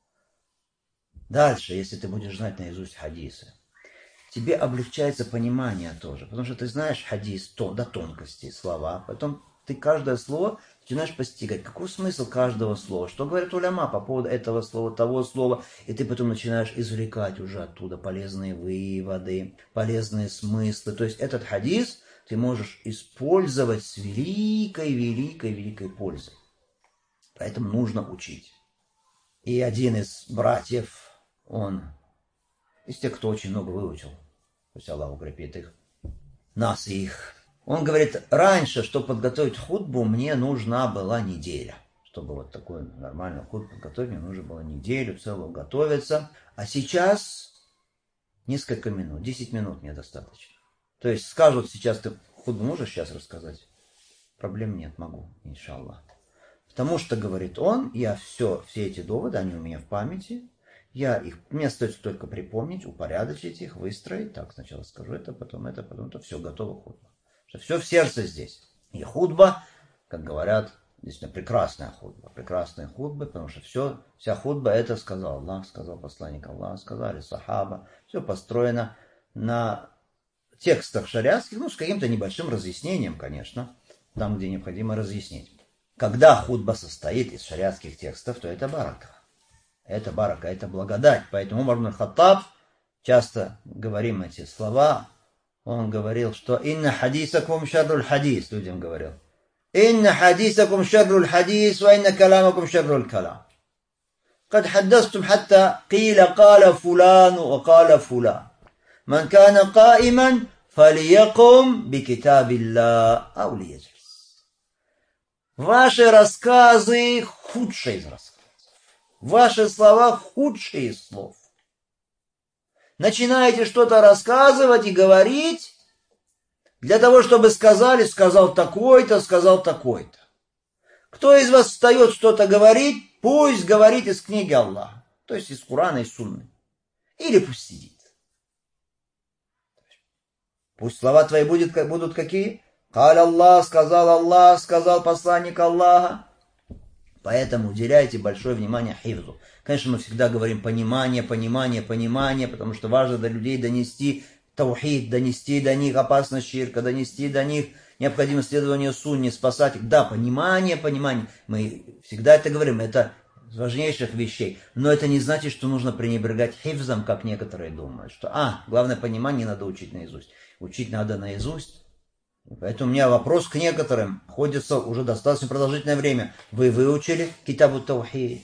S1: Дальше, если ты будешь знать наизусть хадисы, тебе облегчается понимание тоже, потому что ты знаешь хадис то, до тонкости слова, потом ты каждое слово начинаешь постигать, какой смысл каждого слова, что говорит уляма по поводу этого слова, того слова, и ты потом начинаешь извлекать уже оттуда полезные выводы, полезные смыслы. То есть этот хадис ты можешь использовать с великой-великой-великой пользой. Поэтому нужно учить. И один из братьев, он из тех, кто очень много выучил, пусть Аллах укрепит их, нас и их. Он говорит, раньше, чтобы подготовить хутбу, мне нужна была неделя. Чтобы вот такую нормальную хутбу подготовить, мне нужно было неделю целую готовиться. А сейчас Несколько минут, десять минут мне достаточно. То есть скажут сейчас, ты худбу можешь сейчас рассказать? Проблем нет, могу, иншаллах. Потому что, говорит он, я все, все эти доводы, они у меня в памяти, я их, мне остается только припомнить, упорядочить их, выстроить. Так, сначала скажу это, потом это, потом это, все, готово худба. Что все в сердце здесь. И худба, как говорят, действительно прекрасная худба, прекрасная худба, потому что все, вся худба это сказал Аллах, сказал посланник Аллаха, сказали сахаба, все построено на текстах шариатских, ну, с каким-то небольшим разъяснением, конечно, там, где необходимо разъяснить. Когда худба состоит из шариатских текстов, то это барака. Это барака, это благодать. Поэтому Умар ибн Хаттаб, часто говорим эти слова, он говорил, что «Инна хадисакум шарруль хадис», людям говорил. «Инна хадисакум шарруль хадис, ва инна каламакум шарруль калам». قد حدثتم حتى قيل قال فلان وقال فلان من كان قائما فليقم بكتاب الله أو ليجلس. Ваши рассказы худшие из рассказов. Ваши слова худшие из слов. Начинаете что-то рассказывать и говорить для того, чтобы сказали, сказал такой-то, сказал такой-то. Кто из вас встает что-то говорить, пусть говорит из книги Аллаха, то есть из Корана и Сунны. Или пусть сидит. Пусть слова твои будут, будут какие? Каль Аллах, сказал Аллах, сказал посланник Аллаха. Поэтому уделяйте большое внимание хифзу. Конечно, мы всегда говорим понимание, понимание, понимание, потому что важно до людей донести таухид, донести до них опасность ширка, донести до них необходимость следования сунне, спасать их. Да, понимание, понимание. Мы всегда это говорим, это из важнейших вещей. Но это не значит, что нужно пренебрегать хифзом, как некоторые думают. Что, а, главное понимание надо учить наизусть. Учить надо наизусть. Поэтому у меня вопрос к некоторым. Ходится уже достаточно продолжительное время. Вы выучили Китабу Таухид?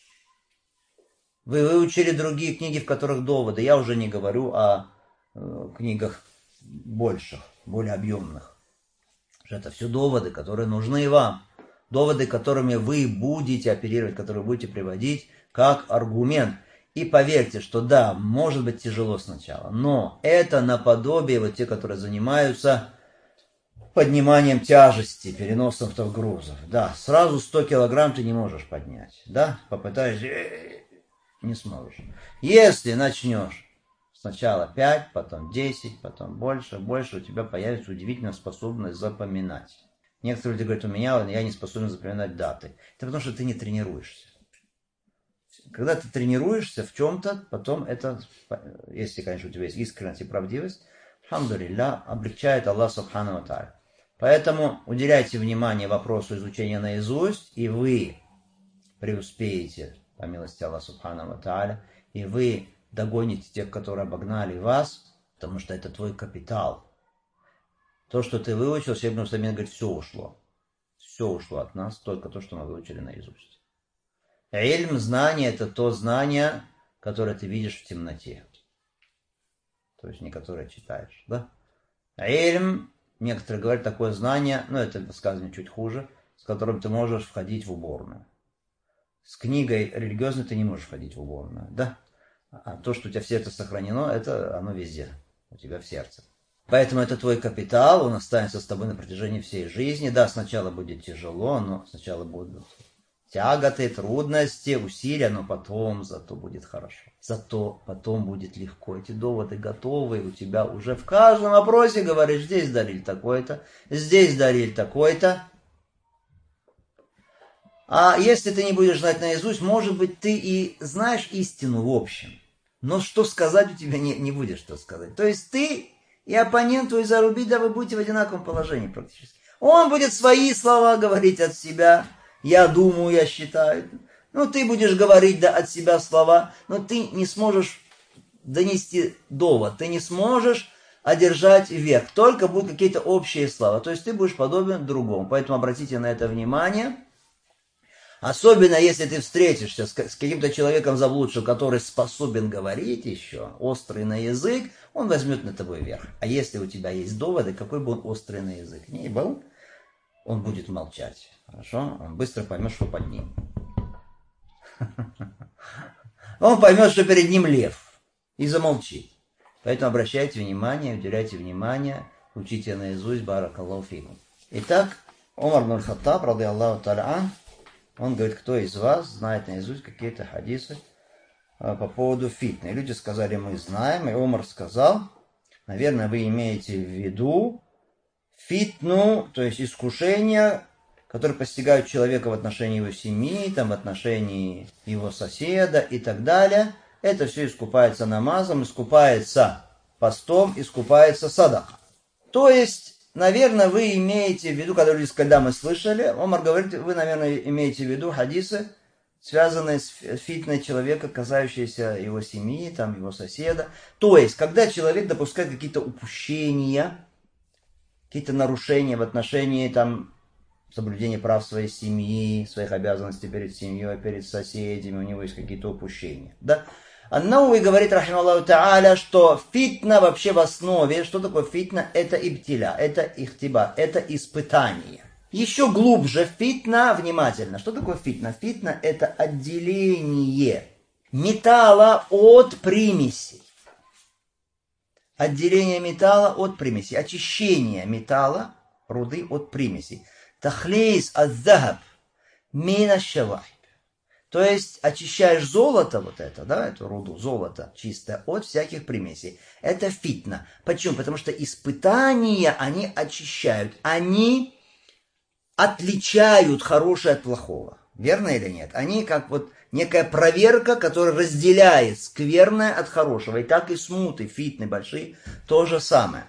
S1: Вы выучили другие книги, в которых доводы? Я уже не говорю о э, книгах больших, более объемных. Это все доводы, которые нужны вам. Доводы, которыми вы будете оперировать, которые будете приводить как аргумент. И поверьте, что да, может быть тяжело сначала, но это наподобие вот те, которые занимаются подниманием тяжести, переносом грузов. Да, сразу сто килограмм ты не можешь поднять. Да, попытаешься, не сможешь. Если начнешь сначала пять, потом десять, потом больше, больше, у тебя появится удивительная способность запоминать. Некоторые люди говорят, у меня я не способен запоминать даты. Это потому, что ты не тренируешься. Когда ты тренируешься в чем-то, потом это, если, конечно, у тебя есть искренность и правдивость, алхамдулилля, облегчает Аллах субхану ва тааля. Поэтому уделяйте внимание вопросу изучения наизусть, и вы преуспеете, по милости Аллаха субхану ва тааля, и вы догоните тех, которые обогнали вас, потому что это твой капитал. То, что ты выучил, Шейх ибн Усаймин говорит, все ушло. Все ушло от нас, только то, что мы выучили наизусть. Ильм, знание, это то знание, которое ты видишь в темноте. То есть не которое читаешь. Да? Ильм, некоторые говорят, такое знание, но это высказывание чуть хуже, с которым ты можешь входить в уборную. С книгой религиозной ты не можешь входить в уборную. Да? А то, что у тебя в сердце сохранено, это оно везде, у тебя в сердце. Поэтому это твой капитал, он останется с тобой на протяжении всей жизни. Да, сначала будет тяжело, но сначала будут тяготы, трудности, усилия, но потом зато будет хорошо. Зато потом будет легко. Эти доводы готовы, у тебя уже в каждом вопросе говоришь, здесь далиль такой-то, здесь далиль такой-то. А если ты не будешь знать наизусть, может быть, ты и знаешь истину в общем, но что сказать у тебя не, не будет что сказать. То есть ты и оппонент твой зарубить, да вы будете в одинаковом положении практически. Он будет свои слова говорить от себя. Я думаю, я считаю. Ну, ты будешь говорить да, от себя слова, но ты не сможешь донести довод. Ты не сможешь одержать верх. Только будут какие-то общие слова. То есть ты будешь подобен другому. Поэтому обратите на это внимание. Особенно, если ты встретишься с каким-то человеком заблудшим, который способен говорить еще, острый на язык, он возьмет на тобой верх. А если у тебя есть доводы, какой бы он острый на язык ни был, он будет молчать. Хорошо? Он быстро поймет, что под ним. Он поймет, что перед ним лев. И замолчит. Поэтому обращайте внимание, уделяйте внимание, учите наизусть, баракаллаху фикум. Итак, Умар ибн аль-Хаттаб, ради Аллаху та'аля, он говорит, кто из вас знает наизусть какие-то хадисы по поводу фитны. Люди сказали, мы знаем, и Умар сказал, наверное, вы имеете в виду фитну, то есть искушения, которые постигают человека в отношении его семьи, там, в отношении его соседа и так далее. Это все искупается намазом, искупается постом, искупается садака. То есть, наверное, вы имеете в виду, когда, когда мы слышали, Омар говорит, вы, наверное, имеете в виду хадисы, связанные с фитной человека, касающиеся его семьи, там, его соседа. То есть, когда человек допускает какие-то упущения, какие-то нарушения в отношении там, соблюдения прав своей семьи, своих обязанностей перед семьей, перед соседями, у него есть какие-то упущения. Да? Ан-Науи говорит, рахималлаху та'аля, что фитна вообще в основе, что такое фитна? Это ибтиля, это ихтиба, это испытание. Еще глубже фитна, внимательно, что такое фитна? Фитна это отделение металла от примесей. Отделение металла от примесей, очищение металла, руды от примесей. Тахлис ад-захаб мин аш-шавахиб. То есть очищаешь золото, вот это, да, эту руду, золото чистое, от всяких примесей. Это фитна. Почему? Потому что испытания, они очищают, они отличают хорошее от плохого. Верно или нет? Они как вот некая проверка, которая разделяет скверное от хорошего. И так и смуты, фитны большие, то же самое.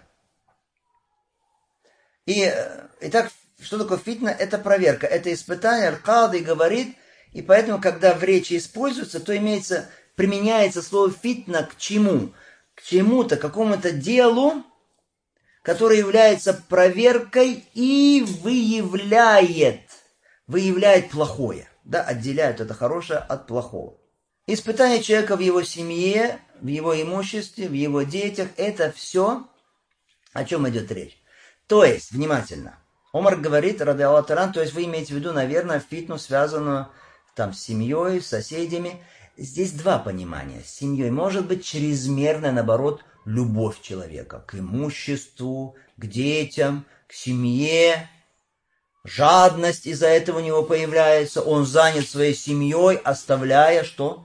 S1: И, итак, что такое фитна? Это проверка, это испытание. Аль-Кади говорит, и поэтому, когда в речи используется, то имеется, применяется слово фитна к чему? К чему-то, к какому-то делу, которое является проверкой и выявляет, выявляет плохое, да, отделяет это хорошее от плохого. Испытание человека в его семье, в его имуществе, в его детях, это все, о чем идет речь. То есть, внимательно, Омар говорит, ради Аллаху та'аля, то есть вы имеете в виду, наверное, фитну, связанную там с семьей, с соседями. Здесь два понимания. С семьей может быть чрезмерная, наоборот, любовь человека к имуществу, к детям, к семье. Жадность из-за этого у него появляется. Он занят своей семьей, оставляя что?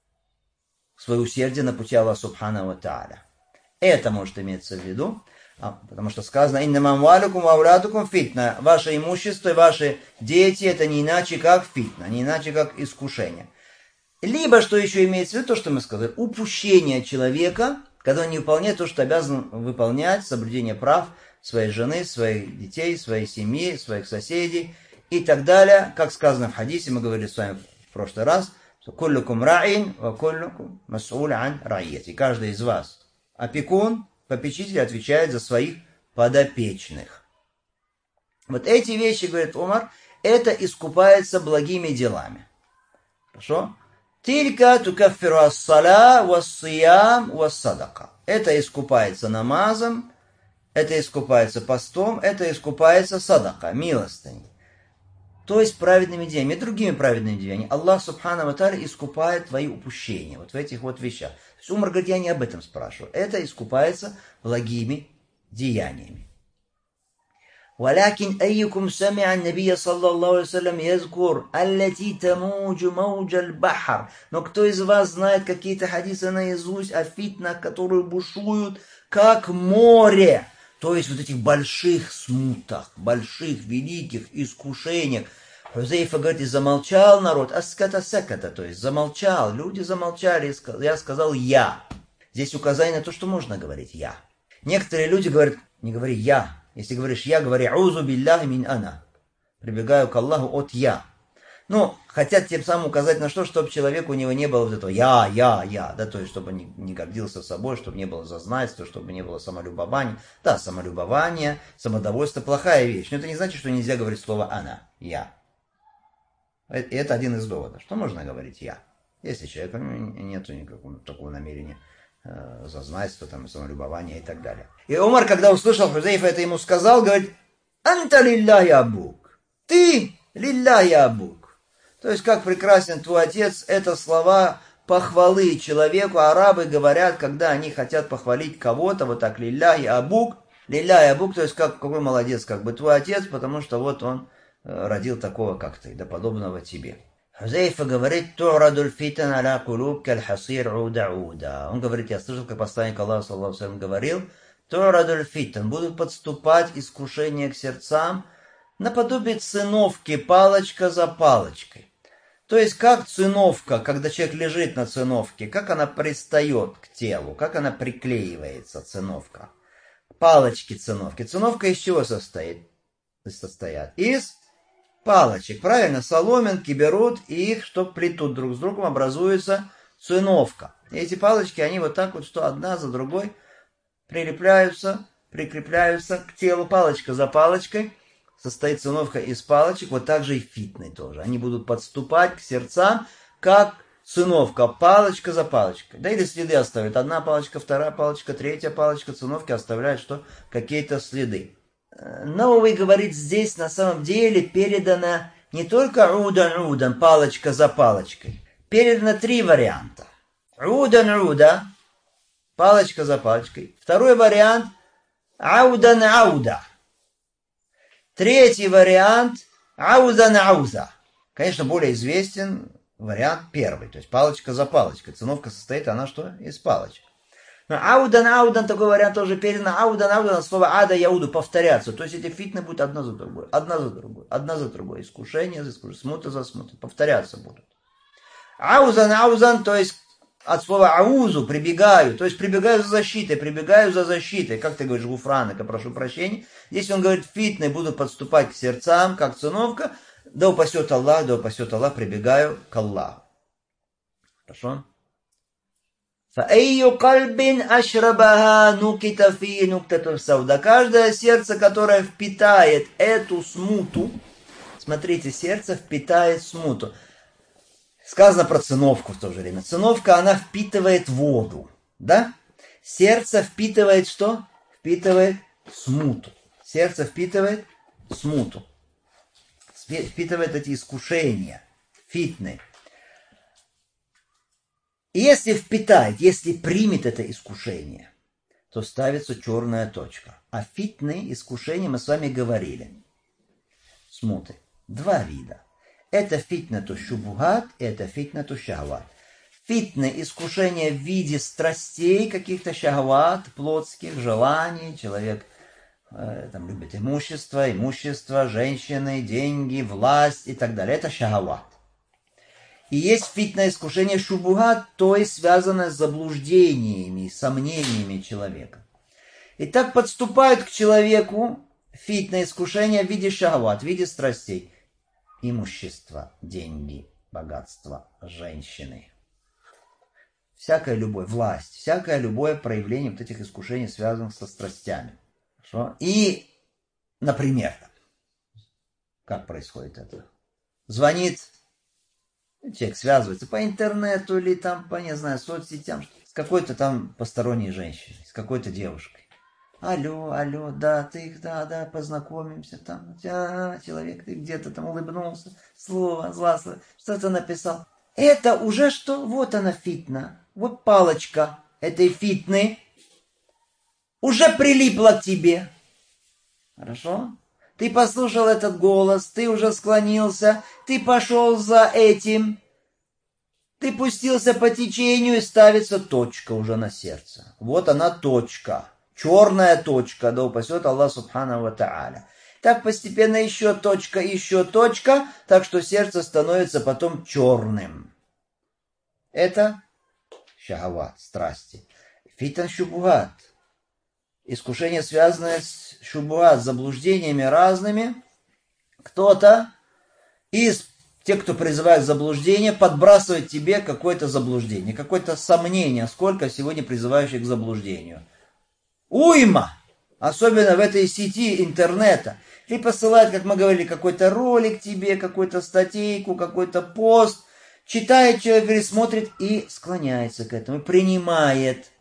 S1: Свое усердие на пути Аллаха Субхану ва Тааля. Это может иметься в виду. А, потому что сказано, «Иннама амвалукум ва ауладукум фитна». Ваше имущество и ваши дети – это не иначе, как фитна, не иначе, как искушение. Либо, что еще имеется в виду, то, что мы сказали, упущение человека, когда он не выполняет то, что обязан выполнять, соблюдение прав своей жены, своих детей, своей семьи, своих соседей и так далее. Как сказано в хадисе, мы говорили с вами в прошлый раз, «Куллукум ра'ин ва куллукум мас'уль ан ра'ияти». Каждый из вас опекун, попечитель, отвечает за своих подопечных. Вот эти вещи, говорит Умар, это искупается благими делами. Хорошо? Тилька тукаффиру ас-сала вас-сиям вас-садака. Это искупается намазом, это искупается постом, это искупается садака, милостыней. То есть праведными деяниями, и другими праведными деяниями. Аллах Субхану ва Тааля искупает твои упущения вот в этих вот вещах. То есть Умар говорит, я не об этом спрашиваю. Это искупается благими деяниями. ولكن أيكم سمع النبي صلى الله عليه وسلم يذكر التي تموج موج البحر. Но кто из вас знает какие-то хадисы наизусть о фитнах, которые бушуют как море? То есть вот этих больших смутах, больших, великих искушениях. Хузейфа говорит, и замолчал народ, аската саката, то есть замолчал, люди замолчали, я сказал я. Здесь указание на то, что можно говорить я. Некоторые люди говорят, не говори я. Если говоришь я, говори аузу билляхи мин ана. Прибегаю к Аллаху от я. Ну, хотят тем самым указать на что, чтобы человеку у него не было вот этого я, я, я, да, то есть, чтобы не, не гордился собой, чтобы не было зазнайства, чтобы не было самолюбования. Да, самолюбование, самодовольство – плохая вещь, но это не значит, что нельзя говорить слово «она», «я». И это один из доводов, что можно говорить «я», если человека нет никакого такого намерения э, зазнайства, там, самолюбования и так далее. И Умар, когда услышал, Хузейфа это ему сказал, говорит «Анта лилляхи абук», «ты лилляхи абук». То есть, как прекрасен твой отец, это слова похвалы человеку. Арабы говорят, когда они хотят похвалить кого-то, вот так, лилляхи абук, лилляхи абук, то есть как, какой молодец, как бы твой отец, потому что вот он родил такого, как ты, да подобного тебе. Хузейфа говорит, ту'радуль фитан аля кулуб каль хасир уда уда. Он говорит, я слышал, как посланник Аллаха, саллаллаху алейхи ва саллям, говорил, ту'радуль фитан, будут подступать искушения к сердцам, наподобие циновки, палочка за палочкой. То есть, как циновка, когда человек лежит на циновке, как она пристает к телу, как она приклеивается, циновка. Палочки циновки. Циновка из чего состоит? Состоят из палочек. Правильно, соломинки берут и их, чтобы плетут друг с другом, образуется циновка. И эти палочки, они вот так вот, что одна за другой прилепляются, прикрепляются к телу, палочка за палочкой. Состоит циновка из палочек, вот так же и фитны тоже. Они будут подступать к сердцам, как циновка, палочка за палочкой. Да или следы оставят. Одна палочка, вторая палочка, третья палочка циновки оставляют, что какие-то следы. Наwawi говорит, здесь на самом деле передано не только удан-удан, палочка за палочкой. Передано три варианта. Удан-уда, палочка за палочкой. Второй вариант аудан-ауда. Третий вариант ауза-науза. Конечно, более известен вариант первый, то есть палочка за палочкой. Циновка состоит, она что? Из палочек. Но аудан-аудан, такой вариант тоже передано. Аудан-аудан, слово ада-яуду, повторяться. То есть эти фитны будут одна за другой, одна за другой, одна за другой. Искушение за искушение, смута за смутой, повторяться будут. Аузан-аузан, то есть от слова аузу, прибегаю, то есть прибегаю за защитой, прибегаю за защитой. Как ты говоришь, гуфраныка, прошу прощения. Здесь он говорит, фитны будут подступать к сердцам, как циновка. Да упасет Аллах, да упасет Аллах, прибегаю к Аллаху. Хорошо? Фаэйю кальбин ашрабаха нукита фи нуктату сауда. Каждое сердце, которое впитает эту смуту, смотрите, сердце впитает смуту. Сказано про циновку в то же время. Циновка, она впитывает воду, да? Сердце впитывает что? Впитывает смуту. Сердце впитывает смуту. Впитывает эти искушения, фитны. И если впитает, если примет это искушение, то ставится черная точка. А фитны, искушения, мы с вами говорили. Смуты. Два вида. Это фитнату шубухат, это фитнату шахват. Фитны, искушения в виде страстей, каких-то шахват, плотских желаний. Человек э, там, любит имущество, имущество, женщины, деньги, власть и так далее. Это шахват. И есть фитное искушение шубухат, то есть связанное с заблуждениями, сомнениями человека. И так подступают к человеку фитное искушение в виде шахват, в виде страстей. Имущество, деньги, богатство, женщины. Всякая любовь, власть, всякое любое проявление вот этих искушений, связанных со страстями. Хорошо? И, например, как происходит это? Звонит человек, связывается по интернету или там, по, не знаю, соцсетям, с какой-то там посторонней женщиной, с какой-то девушкой. Алло, алло, да, ты, да, да, познакомимся там. А, человек, ты где-то там улыбнулся, слово, зла, слово, что-то написал. Это уже что? Вот она фитна. Вот палочка этой фитны уже прилипла к тебе. Хорошо? Ты послушал этот голос, ты уже склонился, ты пошел за этим. Ты пустился по течению, и ставится точка уже на сердце. Вот она точка. Черная точка, да упасет Аллах субхану ва тааля. Так постепенно еще точка, еще точка, так что сердце становится потом черным. Это шахават, страсти. Фитан шубугат. Искушение, связанное с шубугат, заблуждениями разными. Кто-то из тех, кто призывает заблуждение, подбрасывает тебе какое-то заблуждение, какое-то сомнение, сколько сегодня призывающих к заблуждению. Уйма! Особенно в этой сети интернета. И посылает, как мы говорили, какой-то ролик тебе, какую-то статейку, какой-то пост. Читает человек, говорит, смотрит и склоняется к этому, принимает.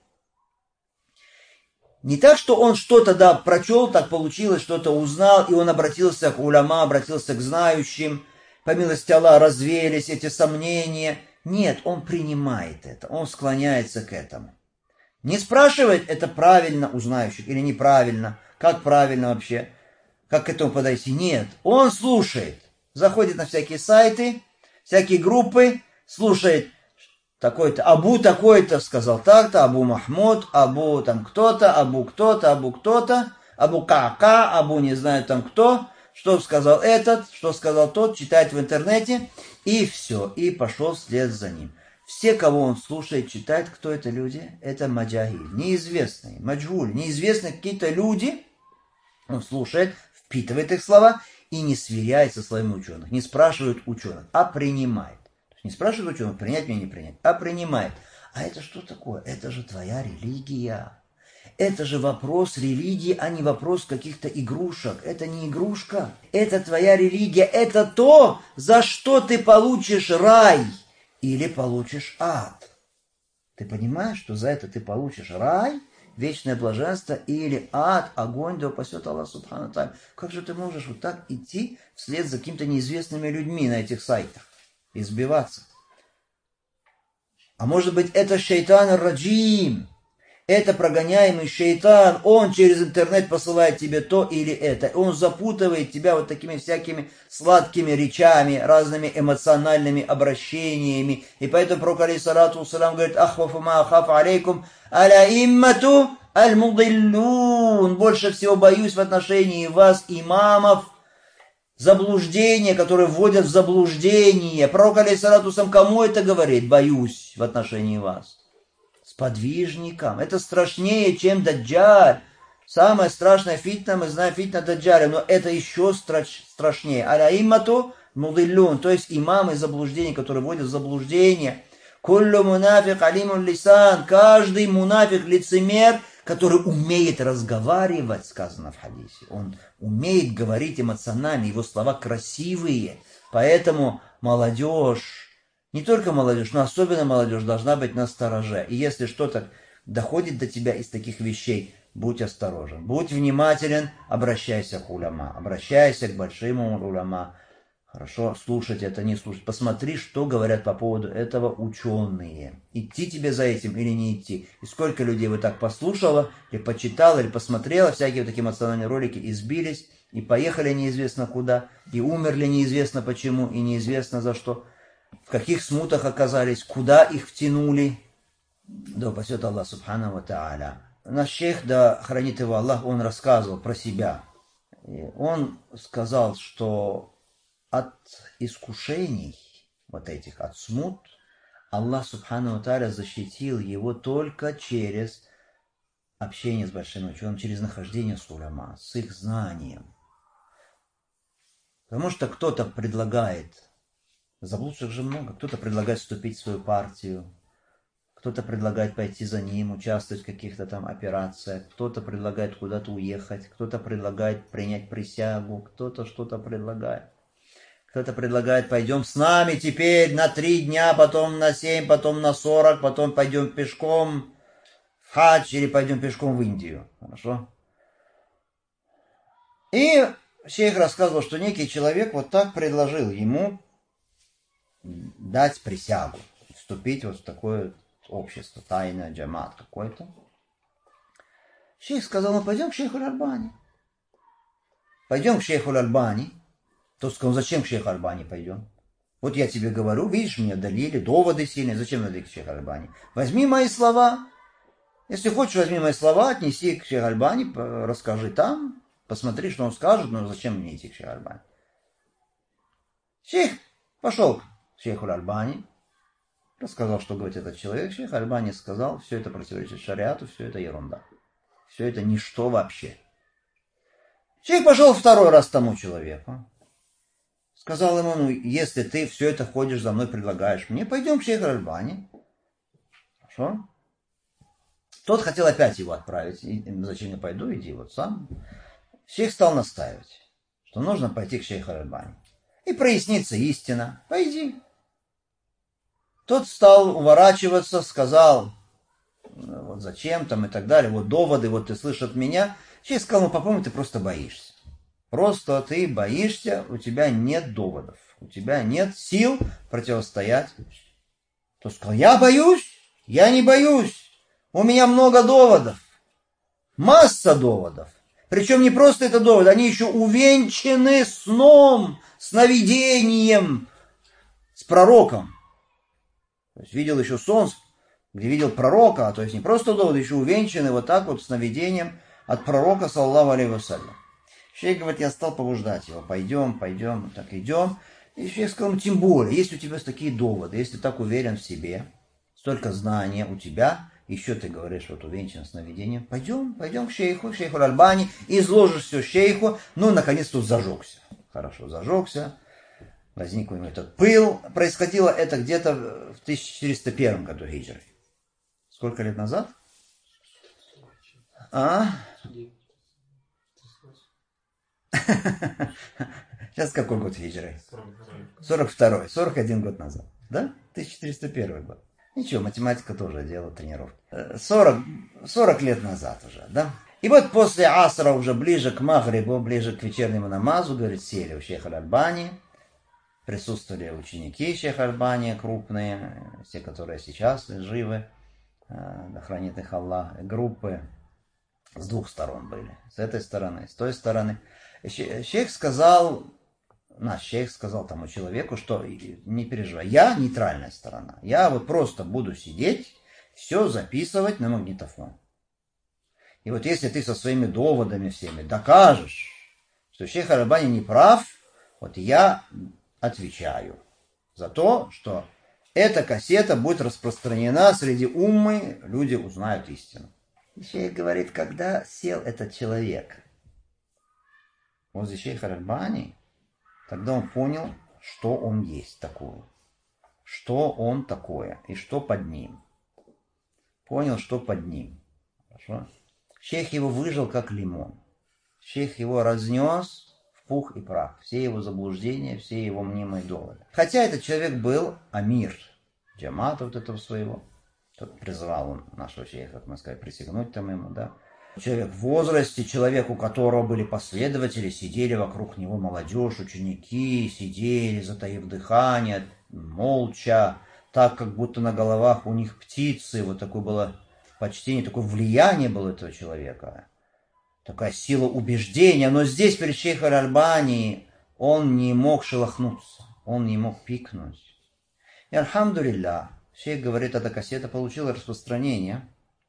S1: Не так, что он что-то, да, прочел, так получилось, что-то узнал, и он обратился к уляма, обратился к знающим. По милости Аллаха развеялись эти сомнения. Нет, он принимает это, он склоняется к этому. Не спрашивает, это правильно у знающих или неправильно, как правильно вообще, как к этому подойти. Нет, он слушает, заходит на всякие сайты, всякие группы, слушает, такой-то, Абу такой-то сказал так-то, Абу Махмуд, Абу там кто-то, Абу кто-то, Абу кто-то, Абу Кака, Абу не знаю там кто, что сказал этот, что сказал тот, читает в интернете, и все, и пошел вслед за ним. Все, кого он слушает, читает, кто это люди, это маджахиль, неизвестные, маджгуль, неизвестные какие-то люди, он слушает, впитывает их слова и не сверяет со словами ученых, не спрашивает ученых, а принимает. Не спрашивает ученых, принять мне, не принять, а принимает. А это что такое? Это же твоя религия. Это же вопрос религии, а не вопрос каких-то игрушек. Это не игрушка. Это твоя религия. Это то, за что ты получишь рай или получишь ад. Ты понимаешь, что за это ты получишь рай, вечное блаженство или ад, огонь, да упасет Аллах Субхану Тааля. Как же ты можешь вот так идти вслед за какими-то неизвестными людьми на этих сайтах? Избиваться. А может быть, это шайтан ар-раджим, это прогоняемый шайтан, он через интернет посылает тебе то или это, он запутывает тебя вот такими всякими сладкими речами, разными эмоциональными обращениями, и поэтому пророк алейхиссалату вассалам говорит: ахвафу ма ахаф алейкум аля иммату аль-мудиллун, больше всего боюсь в отношении вас, имамов, заблуждение, которое вводят в заблуждение. Пророк алейхиссалату сам кому это говорит? Боюсь в отношении вас. Сподвижникам. Это страшнее, чем даджаль. Самая страшная фитна, мы знаем фитна даджаля, но это еще страш, страшнее. Аля-иммату мудиллун, то есть имамы заблуждения, которые вводят в заблуждение. Куллю мунафик алимун лисан, каждый мунафик, лицемер, который умеет разговаривать, сказано в хадисе. Он умеет говорить эмоционально, его слова красивые. Поэтому молодежь, не только молодежь, но особенно молодежь должна быть настороже. И если что-то доходит до тебя из таких вещей, будь осторожен, будь внимателен, обращайся к уляма, обращайся к большим уляма. Хорошо, слушать это, не слушать. Посмотри, что говорят по поводу этого ученые. Идти тебе за этим или не идти. И сколько людей вот так послушало, или почитало, или посмотрело всякие вот такие эмоциональные ролики, и сбились, и поехали неизвестно куда, и умерли неизвестно почему, и неизвестно за что. В каких смутах оказались, куда их втянули. Да упасет Аллах Субхану ва Тааля. Наш шейх, да хранит его Аллах, он рассказывал про себя. И он сказал, что от искушений вот этих, от смут, Аллах Субхану ва Тааля защитил его только через общение с большими учеными, через нахождение с уляма, с их знанием. Потому что кто-то предлагает, заблудших же много, кто-то предлагает вступить в свою партию, кто-то предлагает пойти за ним, участвовать в каких-то там операциях, кто-то предлагает куда-то уехать, кто-то предлагает принять присягу, кто-то что-то предлагает. Кто-то предлагает: пойдем с нами теперь на три дня, потом на семь, потом на сорок, потом пойдем пешком в хадж или пойдем пешком в Индию. Хорошо? И шейх рассказывал, что некий человек вот так предложил ему дать присягу, вступить вот в такое общество, тайное, джамат какой-то. Шейх сказал: ну пойдем к шейху Аль-Альбани. Пойдем к шейху Аль-Альбани. Тот сказал: зачем к шейху Аль-Альбани пойдем? Вот я тебе говорю, видишь, мне далили, доводы сильные, зачем надо к шейху Аль-Альбани? Возьми мои слова. Если хочешь, возьми мои слова, отнеси к шейху Аль-Альбани, расскажи там, посмотри, что он скажет, но зачем мне идти к шейху Аль-Альбани? Шейх пошел к шейху Аль-Альбани, рассказал, что говорит этот человек. Шейх Аль-Альбани сказал: все это противоречит шариату, все это ерунда. Все это ничто вообще. Шейх пошел второй раз к тому человеку. Сказал ему: ну, если ты все это ходишь за мной, предлагаешь мне, пойдем к шейху Аль-Альбани. Хорошо? Тот хотел опять его отправить. Зачем я пойду? Иди вот сам. Шейх стал настаивать, что нужно пойти к шейху Аль-Альбани. И прояснится истина. Пойди. Тот стал уворачиваться, сказал: вот зачем там и так далее, вот доводы, вот ты слышишь от меня. Шейх сказал: ну, по-моему, ты просто боишься. Просто ты боишься, у тебя нет доводов, у тебя нет сил противостоять Тот сказал, я боюсь, я не боюсь. У меня много доводов. Масса доводов. Причем не просто это доводы, они еще увенчаны сном, сновидением с пророком. То есть видел еще сон, где видел пророка, то есть не просто доводы, еще увенчаны вот так вот сновидением от пророка, саллаллаху алейхи вассалям. Шейх говорит, я стал побуждать его, пойдем, пойдем, так идем. И шейх сказал, тем более, если у тебя такие доводы, если ты так уверен в себе, столько знания у тебя, еще ты говоришь, вот увенчан сновидением, пойдем, пойдем к шейху, к шейху Аль-Альбани, изложишь все шейху, ну, наконец-то зажегся. Хорошо, зажегся, возник у него этот пыл. Происходило это где-то в тысяча четыреста первом году хиджры. Сколько лет назад? А? Сейчас какой год хиджры? сорок второй. сорок один год назад. Да? тысяча четыреста первый год. Ничего, математика тоже делала тренировку. сорок, сорок лет назад уже, да? И вот после асра, уже ближе к магрибу, ближе к вечернему намазу, говорит, сели у шейха Аль-Альбани. Присутствовали ученики шейха Аль-Альбани, крупные, те, которые сейчас живы, да хранит их Аллах, группы с двух сторон были. С этой стороны, с той стороны. Шейх сказал, наш шейх сказал тому человеку, что не переживай, я нейтральная сторона. Я вот просто буду сидеть, все записывать на магнитофон. И вот если ты со своими доводами всеми докажешь, что шейх Аль-Альбани не прав, вот я отвечаю за то, что эта кассета будет распространена среди уммы, люди узнают истину. И шейх говорит, когда сел этот человек возле шейха Аль-Альбани, тогда он понял, что он есть такое, что он такое и что под ним. Понял, что под ним. Хорошо? Шейх его выжил, как лимон. Шейх его разнес в пух и прах. Все его заблуждения, все его мнимые доводы. Хотя этот человек был амир джамата вот этого своего. Тот призывал он нашего шейха, как мы сказали, присягнуть там ему, да. Человек в возрасте, человек, у которого были последователи, сидели вокруг него молодежь, ученики, сидели, затаив дыхание, молча, так, как будто на головах у них птицы. Вот такое было почтение, такое влияние было этого человека. Такая сила убеждения. Но здесь, перед шейхом Аль-Альбани, он не мог шелохнуться, он не мог пикнуть. И альхамдулилля, шейх говорит, эта кассета получила распространение.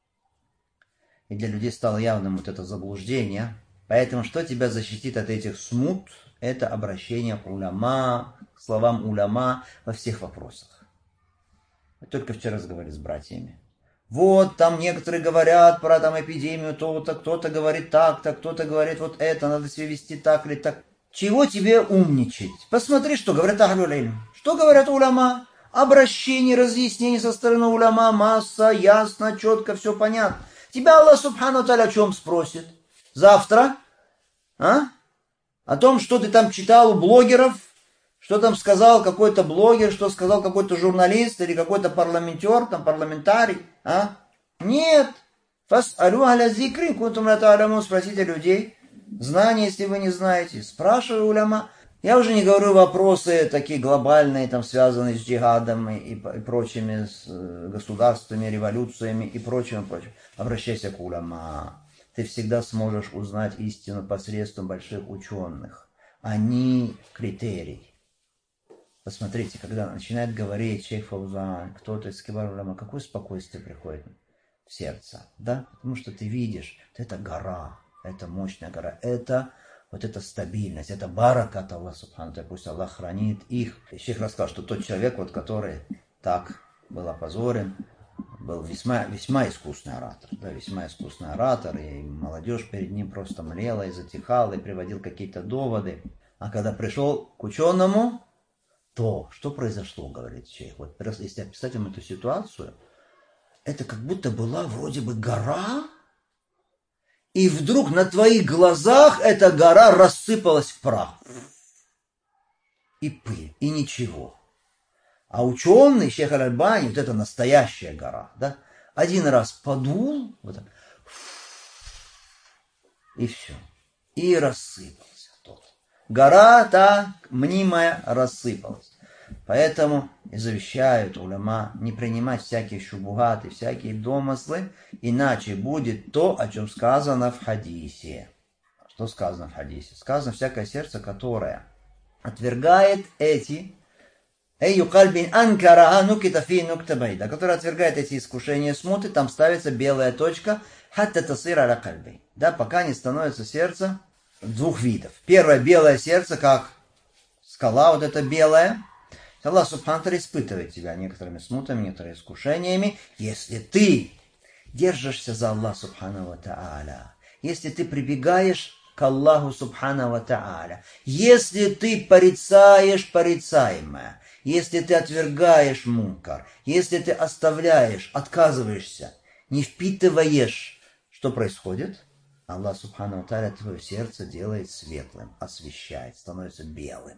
S1: И для людей стало явным вот это заблуждение. Поэтому что тебя защитит от этих смут? Это обращение к уляма, к словам уляма во всех вопросах. Мы только вчера разговаривали с братьями. Вот там некоторые говорят про там эпидемию, то-то, кто-то говорит так-то, кто-то говорит вот это, надо себя вести так или так. Чего тебе умничать? Посмотри, что говорят ахлюль илм. Что говорят уляма? Обращение, разъяснение со стороны уляма, масса, ясно, четко, все понятно. Тебя Аллах Субхану Тааля о чем спросит? Завтра? А? О том, что ты там читал у блогеров? Что там сказал какой-то блогер, что сказал какой-то журналист или какой-то парламентер, там парламентарий? А? Нет. Фас'алю аля зикри, кунтум ла та'ламун, спросите людей. Знания, если вы не знаете. Спрашивай уляма. Я уже не говорю вопросы такие глобальные, там, связанные с джихадом и, и, и прочими с государствами, революциями и прочим, прочим. Обращайся к уляма. Ты всегда сможешь узнать истину посредством больших ученых. Они критерий. Посмотрите, когда начинает говорить шейх Фаузан, кто-то из кибар уляма, какое спокойствие приходит в сердце, да? Потому что ты видишь, это гора, это мощная гора, это вот эта стабильность, это барака от Аллаха Субхану Тааля, пусть Аллах хранит их. И шейх рассказал, что тот человек, вот, который так был опозорен, был весьма, весьма искусный оратор, да, весьма искусный оратор, и молодежь перед ним просто млела и затихала, и приводил какие-то доводы. А когда пришел к ученому, то что произошло, говорит шейх, вот если описать вам эту ситуацию, это как будто была вроде бы гора, и вдруг на твоих глазах эта гора рассыпалась в прах. И пыль, и ничего. А ученый, шейх Аль-Альбани, вот это настоящая гора, да, один раз подул, вот так, и все. И рассыпался тот. Гора та мнимая рассыпалась. Поэтому и завещают уляма не принимать всякие шубухаты, всякие домыслы, иначе будет то, о чем сказано в хадисе. Что сказано в хадисе? Сказано всякое сердце, которое отвергает эти, которое отвергает эти искушения смуты, там ставится белая точка, да, пока не становится сердце двух видов. Первое белое сердце, как скала, вот это белое. Аллах Субхану ва Тааля испытывает тебя некоторыми смутами, некоторыми искушениями. Если ты держишься за Аллах Субхану ва Тааля, если ты прибегаешь к Аллаху Субхану ва Тааля, если ты порицаешь порицаемое, если ты отвергаешь мункар, если ты оставляешь, отказываешься, не впитываешь, что происходит? Аллах Субхану ва Тааля твое сердце делает светлым, освещает, становится белым.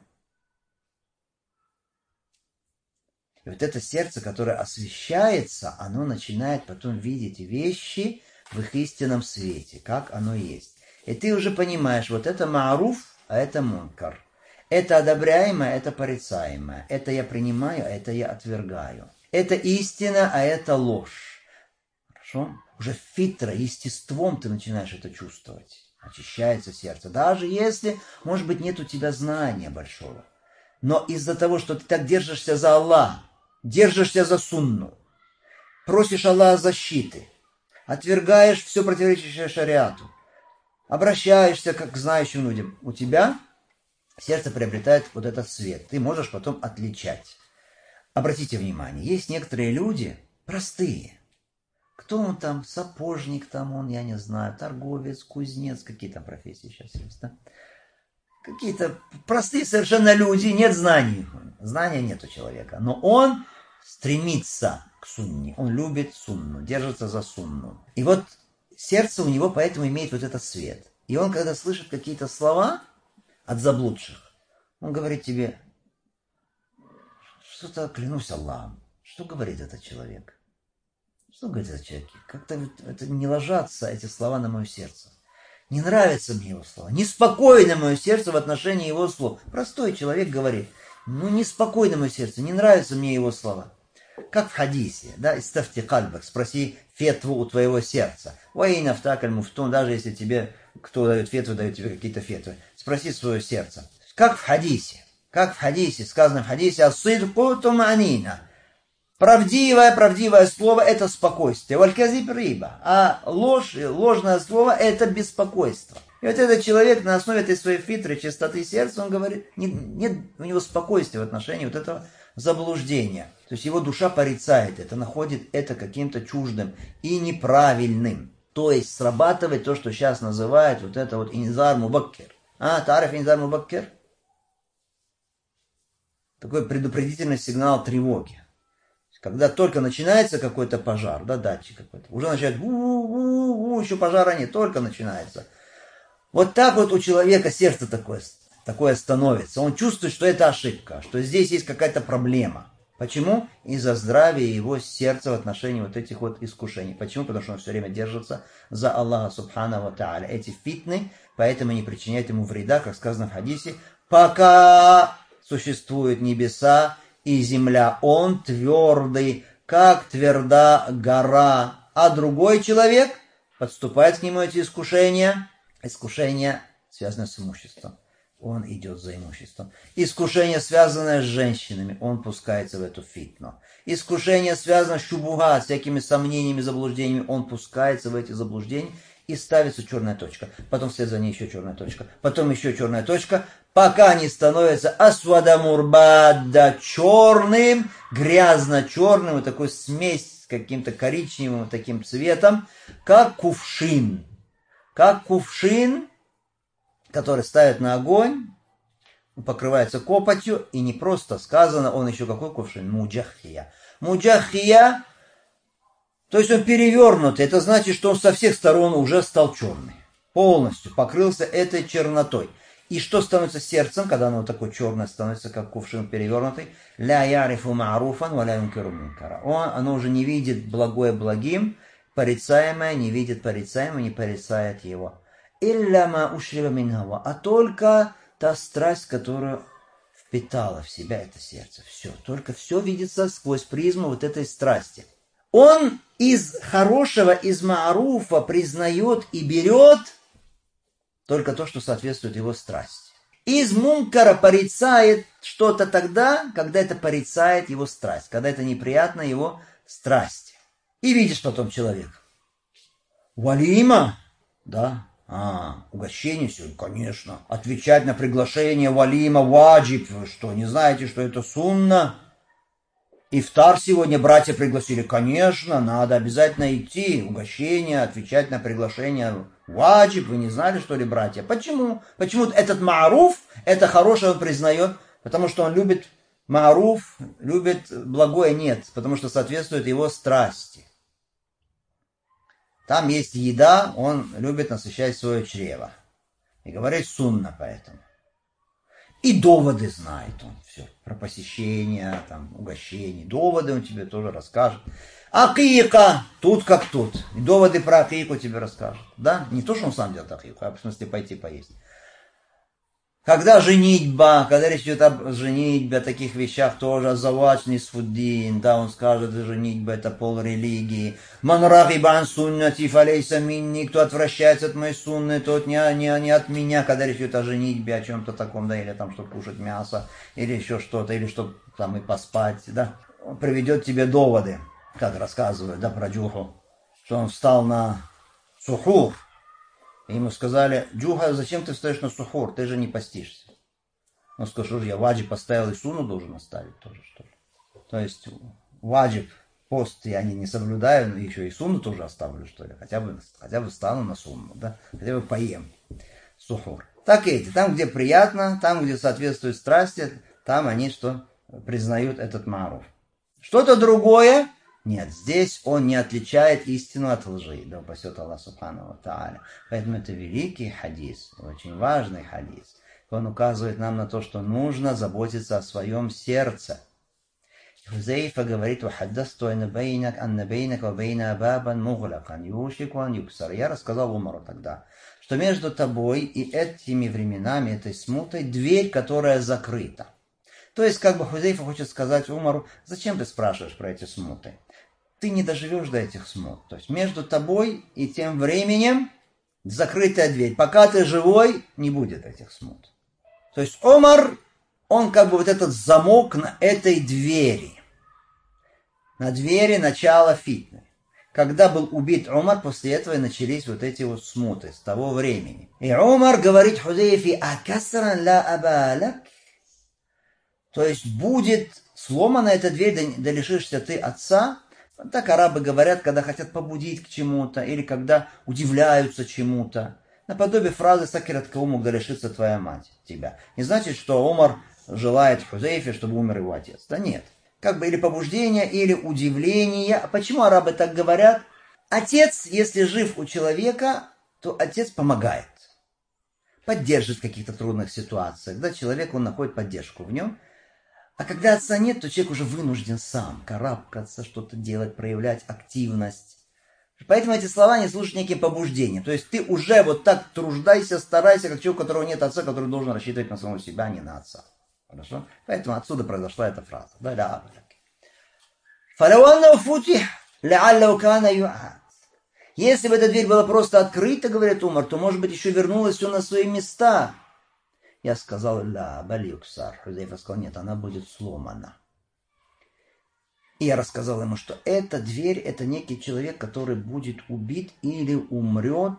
S1: И вот это сердце, которое освещается, оно начинает потом видеть вещи в их истинном свете, как оно есть. И ты уже понимаешь, вот это мааруф, а это мункар. Это одобряемое, это порицаемое. Это я принимаю, а это я отвергаю. Это истина, а это ложь. Хорошо? Уже фитро, естеством ты начинаешь это чувствовать. Очищается сердце. Даже если, может быть, нет у тебя знания большого. Но из-за того, что ты так держишься за Аллаха, держишься за сунну, просишь Аллаха защиты, отвергаешь все противоречащее шариату, обращаешься как к знающим людям, у тебя сердце приобретает вот этот свет. Ты можешь потом отличать. Обратите внимание, есть некоторые люди простые. Кто он там? Сапожник там он, я не знаю, торговец, кузнец, какие там профессии сейчас есть, да? Какие-то простые совершенно люди, нет знаний. Знания нет у человека. Но он стремится к сунне. Он любит сунну, держится за сунну. И вот сердце у него поэтому имеет вот этот свет. И он, когда слышит какие-то слова от заблудших, он говорит тебе, что-то клянусь Аллахом. Что говорит этот человек? Что говорит этот человек? Как-то это не ложатся эти слова на мое сердце. Не нравятся мне его слова. Неспокойно мое сердце в отношении его слов. Простой человек говорит, ну неспокойно мое сердце, не нравятся мне его слова. Как в хадисе, да, иставти кальбак, спроси фетву у твоего сердца. Ваина втакаль муфтун, даже если тебе, кто дает фетву, дает тебе какие-то фетвы. Спроси свое сердце. Как в хадисе, как в хадисе, сказано в хадисе, ас-сидку туманина. Правдивое, правдивое слово – это спокойствие. Валь-казиб риба. А ложь, ложное слово – это беспокойство. И вот этот человек на основе этой своей фитры, чистоты сердца, он говорит, нет, нет у него спокойствия в отношении вот этого заблуждения. То есть его душа порицает это, находит это каким-то чуждым и неправильным. То есть срабатывает то, что сейчас называют вот это вот инзар мубаккир. А, тариф инзар мубаккир? Такой предупредительный сигнал тревоги. Когда только начинается какой-то пожар, да, датчик какой-то, уже начинает, у-у-у, еще пожара нет, только начинается. Вот так вот у человека сердце такое, такое становится. Он чувствует, что это ошибка, что здесь есть какая-то проблема. Почему? Из-за здравия его сердца в отношении вот этих вот искушений. Почему? Потому что он все время держится за Аллаха Субхану ва Тааля. Эти фитны, поэтому не причиняют ему вреда, как сказано в хадисе, пока существуют небеса и земля, он твердый, как тверда гора. А другой человек подступает к нему эти искушения. Искушения, связанные с имуществом. Он идет за имуществом. Искушение, связанное с женщинами, он пускается в эту фитну. Искушение, связанное с шубуга, с всякими сомнениями, заблуждениями, он пускается в эти заблуждения. И ставится черная точка. Потом вслед за ней еще черная точка. Потом еще черная точка. Пока не становится асвадамурбада черным, грязно-черным. Вот такой смесь с каким-то коричневым вот таким цветом. Как кувшин. Как кувшин, который ставят на огонь. Покрывается копотью. И не просто сказано, он еще какой кувшин? Муджахия. Муджахия. То есть он перевернутый, это значит, что он со всех сторон уже стал черный. Полностью покрылся этой чернотой. И что становится сердцем, когда оно такое черное становится, как кувшин перевернутый? Ля ярифу мааруфан ва ля юнкиру мункара. Оно уже не видит благое благим, порицаемое не видит порицаемое, не порицает его. Илля ма ушриба мин хава. А только та страсть, которую впитало в себя это сердце. Все. Только все видится сквозь призму вот этой страсти. Он из хорошего, из мааруфа признает и берет только то, что соответствует его страсти. Из мункара порицает что-то тогда, когда это порицает его страсть, когда это неприятно его страсти. И видишь потом человек. Валима? Да. А, угощение сегодня, конечно. Отвечать на приглашение валима ваджиб. Вы что, не знаете, что это сунна? Ифтар сегодня братья пригласили. Конечно, надо обязательно идти. Угощение, отвечать на приглашение ваджиб. Вы не знали, что ли, братья? Почему? Почему этот мааруф, это хорошее он признает? Потому что он любит мааруф, любит благое? Нет, потому что соответствует его страсти. Там есть еда, он любит насыщать свое чрево. И говорит сунна поэтому. И доводы знает он все. Про посещение, там, угощение. Доводы он тебе тоже расскажет. Акика! Тут как тут. И доводы про акику тебе расскажет. Да? Не то, что он сам делает акику, а в смысле пойти поесть. Когда женитьба, когда речь идет об женитьбе, о таких вещах тоже, завачный сфуддин, да, он скажет, женитьба это пол религии. Ман рагибан суннати фалейса минни, кто отвращается от моей сунны, тот не, не, не от меня, когда речь идет о женитьбе, о чем-то таком, да, или там, чтобы кушать мясо, или еще что-то, или чтобы там и поспать, да. Он приведет тебе доводы, как рассказывают, да, про Джуху, что он встал на сухур. И ему сказали: Джуха, зачем ты встаешь на сухур? Ты же не постишься. Он сказал: что же я ваджиб поставил и суну должен оставить тоже, что ли? То есть ваджиб, пост я не, не соблюдаю, но еще и суну тоже оставлю, что ли? Хотя бы, хотя бы встану на сунну, да? Хотя бы поем сухур. Так и эти. Там, где приятно, там, где соответствует страсти, там они что? Признают этот мааруф. Что-то другое? Нет, здесь он не отличает истину от лжи. Да упасет Аллах Субхану ва Тааля. Поэтому это великий хадис, очень важный хадис. Он указывает нам на то, что нужно заботиться о своем сердце. Хузейфа говорит: «Вахаддасту анна бейнак, анна бейнак ва бейна бабан муглакан, юшику ан юксар». Я рассказал Умару тогда, что между тобой и этими временами, этой смутой, дверь, которая закрыта. То есть, как бы Хузейфа хочет сказать Умару: зачем ты спрашиваешь про эти смуты? Ты не доживешь до этих смут. То есть между тобой и тем временем закрытая дверь. Пока ты живой, не будет этих смут. То есть Омар, он как бы вот этот замок на этой двери. На двери начала фитны. Когда был убит Умар, после этого и начались вот эти вот смуты с того времени. И Умар говорит Хузейфе: «Акасран ла абалак». То есть будет сломана эта дверь, да лишишься ты отца. Так арабы говорят, когда хотят побудить к чему-то, или когда удивляются чему-то. Наподобие фразы «Сакират кауму, когда лишится твоя мать тебя». Не значит, что Омар желает Хузейфе, чтобы умер его отец. Да нет. Как бы или побуждение, или удивление. А почему арабы так говорят? Отец, если жив у человека, то отец помогает. Поддерживает в каких-то трудных ситуациях. Да, человек, он находит поддержку в нем. А когда отца нет, то человек уже вынужден сам карабкаться, что-то делать, проявлять активность. Поэтому эти слова не служат неким побуждением. То есть ты уже вот так труждайся, старайся, как человек, у которого нет отца, который должен рассчитывать на самого себя, а не на отца. Хорошо? Поэтому отсюда произошла эта фраза. Да, да. Если бы эта дверь была просто открыта, говорит Умар, то, может быть, еще вернулось все на свои места. Я сказал: ля, балюксар. Хузейфа сказал: нет, она будет сломана. И я рассказал ему, что эта дверь, это некий человек, который будет убит или умрет.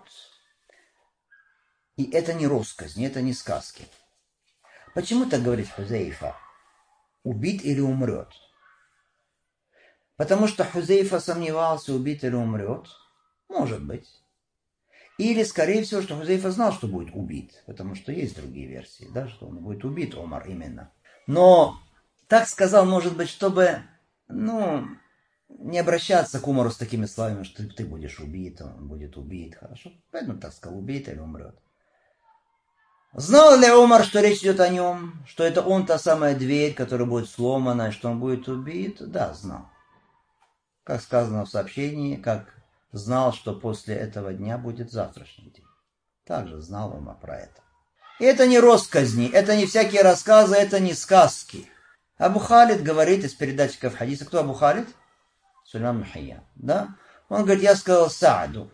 S1: И это не россказни, это не сказки. Почему так говорит Хузейфа? Убит или умрет? Потому что Хузейфа сомневался, убит или умрет. Может быть. Или, скорее всего, что Хузейфа знал, что будет убит. Потому что есть другие версии, да, что он будет убит, Омар, именно. Но так сказал, может быть, чтобы, ну, не обращаться к Умару с такими словами, что ты, ты будешь убит, он будет убит, хорошо? Поэтому так сказал: убит или умрет. Знал ли Умар, что речь идет о нем, что это он та самая дверь, которая будет сломана, и что он будет убит? Да, знал. Как сказано в сообщении, как знал, что после этого дня будет завтрашний день. Также знал Умар про это. И это не россказни, это не всякие рассказы, это не сказки. Абу Халид говорит из передатчиков хадиса. Кто Абу Халид? Сулейман ибн Хайян. Да? Он говорит, я сказал Сааду.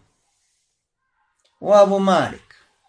S1: У Абу Малик.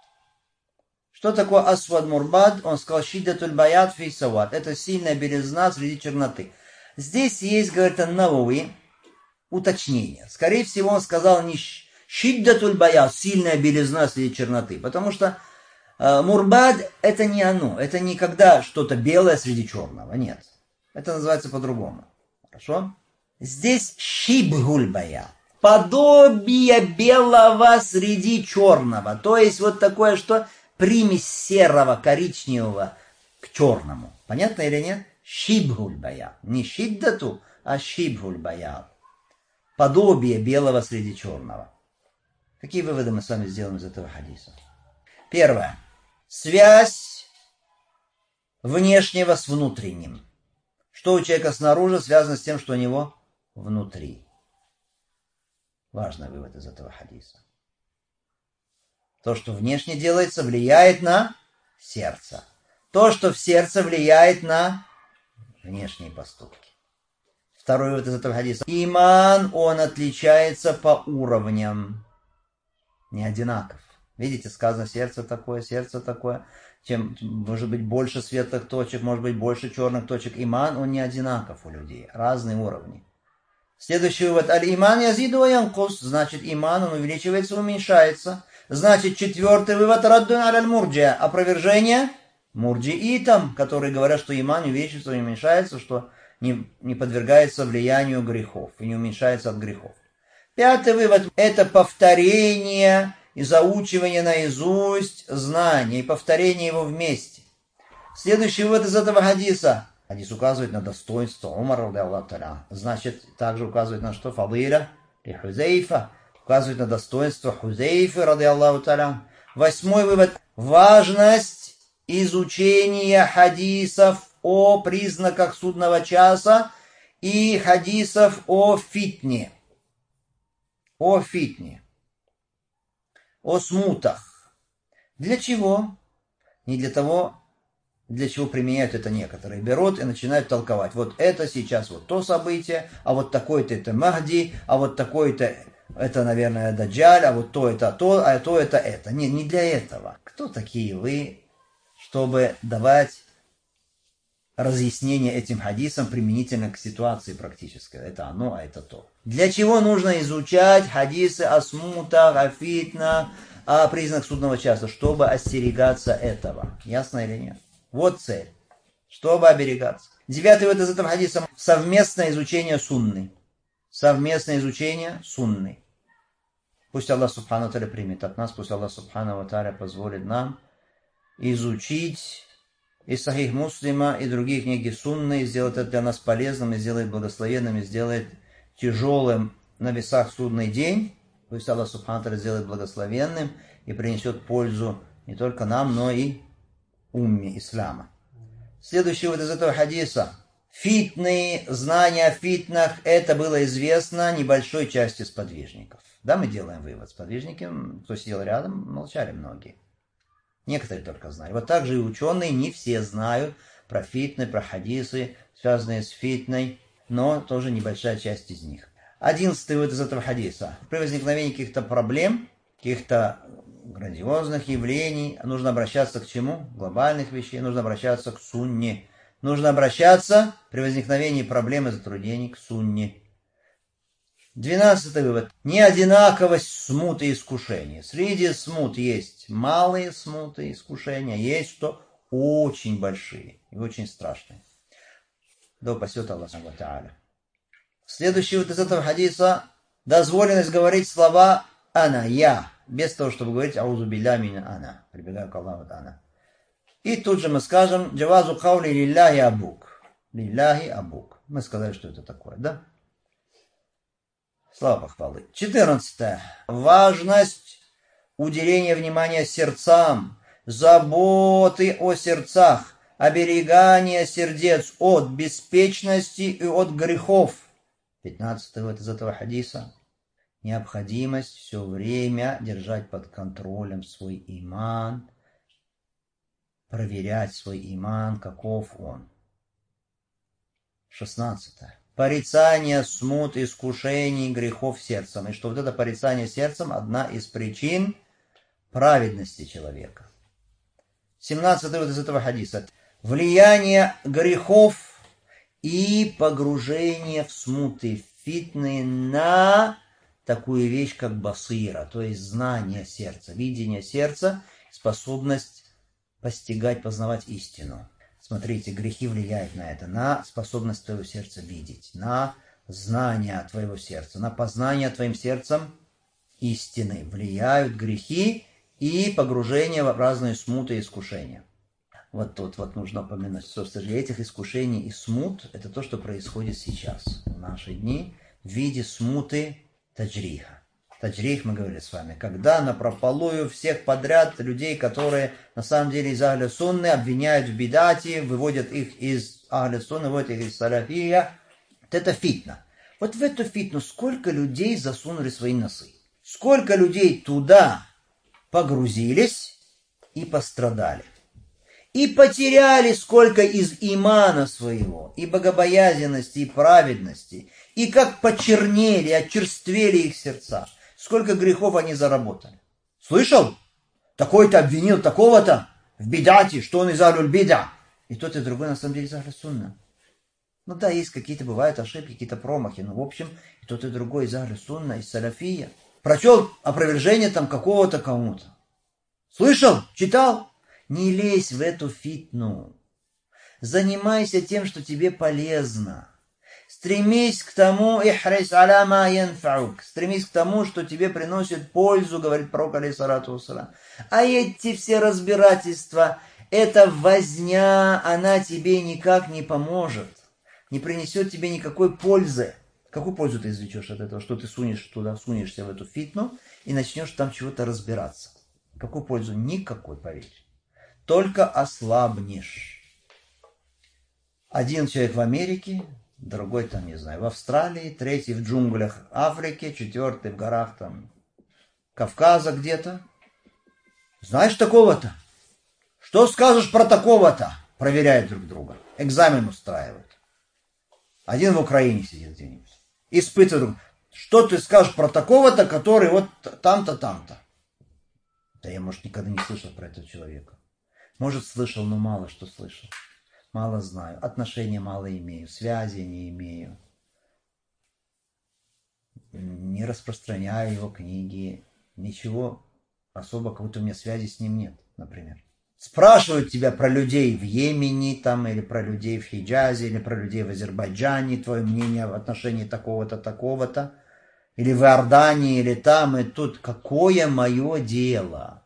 S1: Что такое асвад мурбад? Он сказал, шиддатуль баят фи савад. Это сильная белизна среди черноты. Здесь есть, говорит Ан-Навави, уточнение. Скорее всего, он сказал не шиддатуль баят, сильная белизна среди черноты. Потому что э, мурбад это не оно. Это не когда что-то белое среди черного. Нет. Это называется по-другому. Хорошо? Здесь шибгуль баят. Подобие белого среди черного. То есть вот такое, что примесь серого, коричневого к черному. Понятно или нет? Шибгуль баят. Не шиддату, а шибгуль баят. Подобие белого среди черного. Какие выводы мы с вами сделаем из этого хадиса? Первое. Связь внешнего с внутренним. Что у человека снаружи связано с тем, что у него внутри. Важный вывод из этого хадиса. То, что внешне делается, влияет на сердце. То, что в сердце, влияет на внешние поступки. Второй вывод из этого хадиса. Иман, он отличается по уровням. Не одинаков. Видите, сказано, сердце такое, сердце такое. Чем, может быть, больше светлых точек, может быть, больше черных точек. Иман, он не одинаков у людей. Разные уровни. Следующий вывод. Аль-иман язиду ва янкус. Значит, иман, он увеличивается, уменьшается. Значит, четвертый вывод. Раддун аль мурджия. Опровержение мурджиитам, которые говорят, что иман увеличивается и уменьшается, что не, не подвергается влиянию грехов и не уменьшается от грехов. Пятый вывод. Это повторение и заучивание наизусть знания и повторение его вместе. Следующий вывод из этого хадиса. Хадис указывает на достоинство Умара, ради Аллаху та'аля. Значит, также указывает на что? Фадиля и Хузейфа. Указывает на достоинство Хузейфы, ради Аллаху та'аля. Восьмой вывод. Важность изучения хадисов о признаках судного часа и хадисов о фитне. О фитне. О смутах. Для чего? Не для того, для чего применяют это некоторые. Берут и начинают толковать. Вот это сейчас вот то событие, а вот такой-то это Махди, а вот такой-то это, наверное, Даджаль, а вот то это то, а то это это. Не, не для этого. Кто такие вы, чтобы давать разъяснение этим хадисам применительно к ситуации практической? Это оно, а это то. Для чего нужно изучать хадисы о смутах, о фитнах, о признаках судного часа? Чтобы остерегаться этого. Ясно или нет? Вот цель. Чтобы оберегаться. Девятый вот из этого хадиса. Совместное изучение сунны. Совместное изучение сунны. Пусть Аллах Субхану ва Тааля примет от нас. Пусть Аллах Субхану ва Тааля позволит нам изучить и Сахих Муслима, и другие книги сунны, и сделает это для нас полезным, и сделает благословенным, и сделает тяжелым на весах судный день. Пусть Аллах Субхану ва Тааля сделает благословенным и принесет пользу не только нам, но и умме ислама. Следующий вот из этого хадиса. Фитны, знания о фитнах, это было известно небольшой части сподвижников. Да, мы делаем вывод. Сподвижники, кто сидел рядом, молчали многие. Некоторые только знали. Вот так же и ученые не все знают про фитны, про хадисы, связанные с фитной, но тоже небольшая часть из них. Одиннадцатый вывод из этого хадиса. При возникновении каких-то проблем, каких-то грандиозных явлений, нужно обращаться к чему? Глобальных вещей, нужно обращаться к сунне. Нужно обращаться при возникновении проблем и затруднений к сунне. Двенадцатый вывод. Неодинаковость смут и искушения. Среди смут есть малые смуты и искушения, есть что очень большие и очень страшные. Да упасет Аллах Субхану ва Тааля. Следующий вот из этого хадиса. Дозволенность говорить слова «ана», «я», без того, чтобы говорить «аузу билля мин ана», прибегаю к Аллаху ана. И тут же мы скажем «джавазу каули лилляхи абук». Лилляхи абук. Мы сказали, что это такое, да? Слава похвалы. Четырнадцатое. Важность уделения внимания сердцам, заботы о сердцах, оберегание сердец от беспечности и от грехов. Пятнадцатое вот из этого хадиса. Необходимость все время держать под контролем свой иман, проверять свой иман, каков он. Шестнадцатое. Порицание смут, искушений, грехов сердцем. И что вот это порицание сердцем одна из причин праведности человека. Семнадцатый вот из этого хадиса. Влияние грехов и погружение в смуты, фитны на такую вещь, как басира, то есть знание сердца, видение сердца, способность постигать, познавать истину. Смотрите, грехи влияют на это, на способность твоего сердца видеть, на знание твоего сердца, на познание твоим сердцем истины. Влияют грехи и погружение в разные смуты и искушения. Вот тут вот нужно упомянуть, что среди этих искушений и смут это то, что происходит сейчас, в наши дни, в виде смуты таджриха. Таджрих, мы говорили с вами, когда напропалую всех подряд людей, которые на самом деле из Ахля Сунны, обвиняют в бидате, выводят их из Ахля Сунны, выводят их из салафия. Вот это фитна. Вот в эту фитну сколько людей засунули свои носы? Сколько людей туда погрузились и пострадали? И потеряли сколько из имана своего, и богобоязненности, и праведности, и как почернели, очерствели их сердца. Сколько грехов они заработали. Слышал? Такой-то обвинил такого-то в бидате, что он из Ахлюль бида. И тот и другой на самом деле из Ахлюль сунна. Ну да, есть какие-то, бывают ошибки, какие-то промахи. Но в общем, и тот и другой из Ахлюль сунна, из салафия. Прочел опровержение там какого-то кому-то. Слышал? Читал? Не лезь в эту фитну. Занимайся тем, что тебе полезно. Стремись к тому, ихрис аля ма янфаук. Стремись к тому, что тебе приносит пользу, говорит пророк алейхиссалату вассалам. А эти все разбирательства, эта возня, она тебе никак не поможет. Не принесет тебе никакой пользы. Какую пользу ты извлечешь от этого, что ты сунешь туда, сунешься в эту фитну и начнешь там чего-то разбираться? Какую пользу? Никакой, поверь. Только ослабнешь. Один человек в Америке, другой там, не знаю, в Австралии, третий в джунглях Африки, четвертый в горах там Кавказа где-то. Знаешь такого-то? Что скажешь про такого-то? Проверяют друг друга. Экзамен устраивают. Один в Украине сидит где-нибудь. Испытывает. Что ты скажешь про такого-то, который вот там-то, там-то? Да я, может, никогда не слышал про этого человека. Может, слышал, но мало что слышал. Мало знаю. Отношения мало имею. Связи не имею. Не распространяю его книги. Ничего особо, как будто у меня связи с ним нет, например. Спрашивают тебя про людей в Йемене, там, или про людей в Хиджазе, или про людей в Азербайджане, твое мнение в отношении такого-то, такого-то, или в Иордании, или там, и тут. Какое мое дело?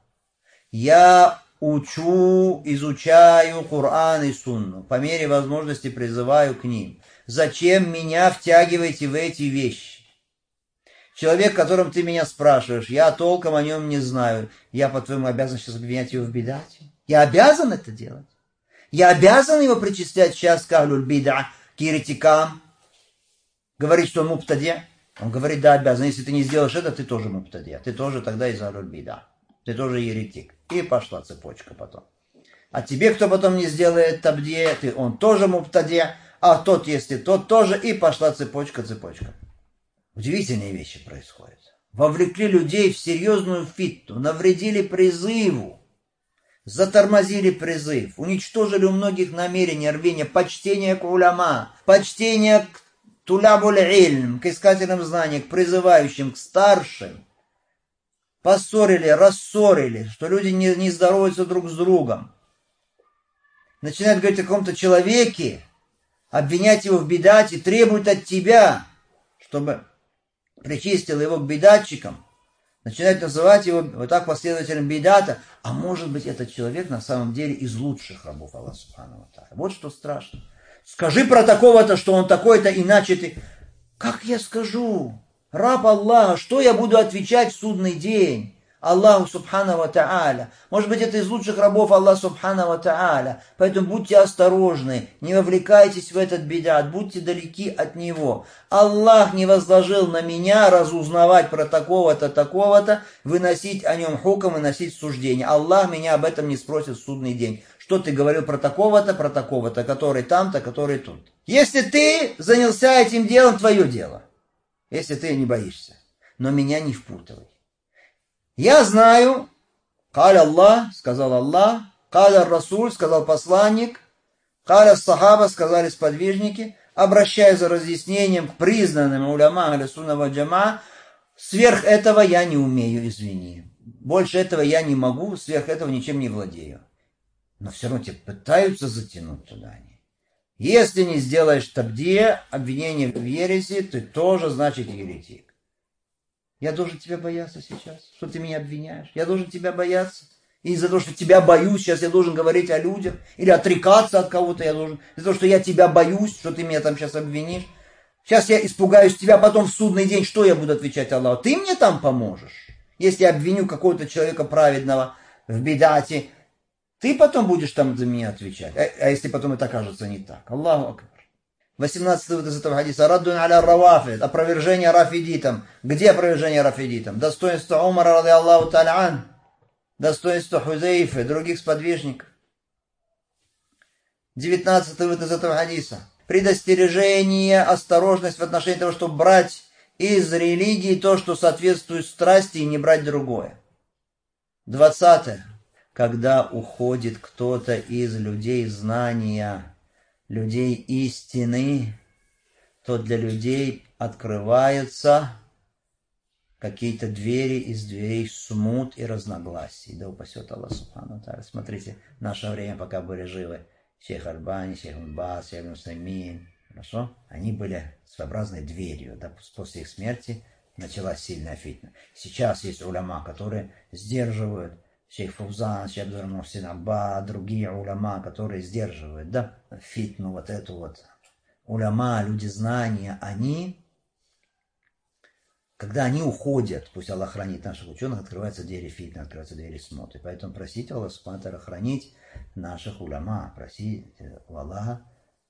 S1: Я учу, изучаю Коран и Сунну, по мере возможности призываю к ним. Зачем меня втягиваете в эти вещи? Человек, которым ты меня спрашиваешь, я толком о нем не знаю. Я, по-твоему, обязан сейчас обвинять его в бидате? Я обязан это делать? Я обязан его причислять сейчас к Ахлюль бида, к еретикам? Говорить, что он муптади? Он говорит, да, обязан. Если ты не сделаешь это, ты тоже муптади. Ты тоже тогда из Ахлюль бида. Ты тоже еретик. И пошла цепочка потом. А тебе, кто потом не сделает табдия, ты, он тоже муптади, а тот, если тот тоже, и пошла цепочка, цепочка. Удивительные вещи происходят. Вовлекли людей в серьезную фитну, навредили призыву, затормозили призыв, уничтожили у многих намерения, рвения, почтение к уляма, почтение к тулябуль ильм, к искателям знаний, к призывающим, к старшим. Поссорили, рассорили, что люди не, не здороваются друг с другом. Начинают говорить о каком-то человеке, обвинять его в бидате, требуют от тебя, чтобы причистил его к бидатчикам, начинают называть его вот так последователем бидата, а может быть этот человек на самом деле из лучших рабов Аллаха Субхану ва Тааля. Вот что страшно. Скажи про такого-то, что он такой-то, иначе ты... Как я скажу? Раб Аллаха, что я буду отвечать в судный день? Аллаху Субхану ва Тааля. Может быть, это из лучших рабов Аллаха Субхану ва Тааля. Поэтому будьте осторожны, не вовлекайтесь в этот бидат, будьте далеки от него. Аллах не возложил на меня разузнавать про такого-то, такого-то, выносить о нем хукам, выносить суждение. Аллах меня об этом не спросит в судный день. что ты говорил про такого-то, про такого-то, который там-то, который тут. Если ты занялся этим делом, твое дело. Если ты не боишься. Но меня не впутывай. Я знаю, каля Аллах, сказал Аллах, каля Расуль, сказал посланник, каля Сахаба, сказали сподвижники, обращаясь за разъяснением к признанным уляма ахлю сунна валь джамаа, сверх этого я не умею, извини. Больше этого я не могу, сверх этого ничем не владею. Но все равно тебя пытаются затянуть туда. Если не сделаешь табдия, обвинение в ереси, ты тоже, значит, еретик. Я должен тебя бояться сейчас, что ты меня обвиняешь. Я должен тебя бояться. И из-за того, что тебя боюсь, сейчас я должен говорить о людях. Или отрекаться от кого-то я должен. Из-за того, что я тебя боюсь, что ты меня там сейчас обвинишь. Сейчас я испугаюсь тебя, потом в судный день, что я буду отвечать Аллаху? Ты мне там поможешь? Если я обвиню какого-то человека праведного в бидате, ты потом будешь там за меня отвечать. А, а если потом это окажется не так? Аллаху акбар. восемнадцатый вывод из этого хадиса. Раддун аля равафид. Опровержение рафидитам. Где опровержение рафидитам? Достоинство Умара, ради Аллаху та'аля ан. Достоинство Хузейфы, других сподвижников. девятнадцатый вывод из этого хадиса. Предостережение, осторожность в отношении того, чтобы брать из религии то, что соответствует страсти, и не брать другое. двадцатое. Когда уходит кто-то из людей знания, людей истины, то для людей открываются какие-то двери из дверей смут и разногласий. Да упасет Аллах субхану ва тааля. Смотрите, в наше время, пока были живы шейх Альбани, шейх Мбаз, шейх Усаймин, хорошо? Они были своеобразной дверью. Да? После их смерти началась сильная фитна. Сейчас есть уляма, которые сдерживают. Шейх Фаузан, шейх Абдул-Мухсин Аббад, другие уляма, которые сдерживают, да, фитну, вот эту вот. Уляма, люди знания, они, когда они уходят, пусть Аллах хранит наших ученых, открываются двери фитны, открываются двери смотры. Поэтому просите Аллаха субхану ва тааля хранить наших уляма, просите у Аллаха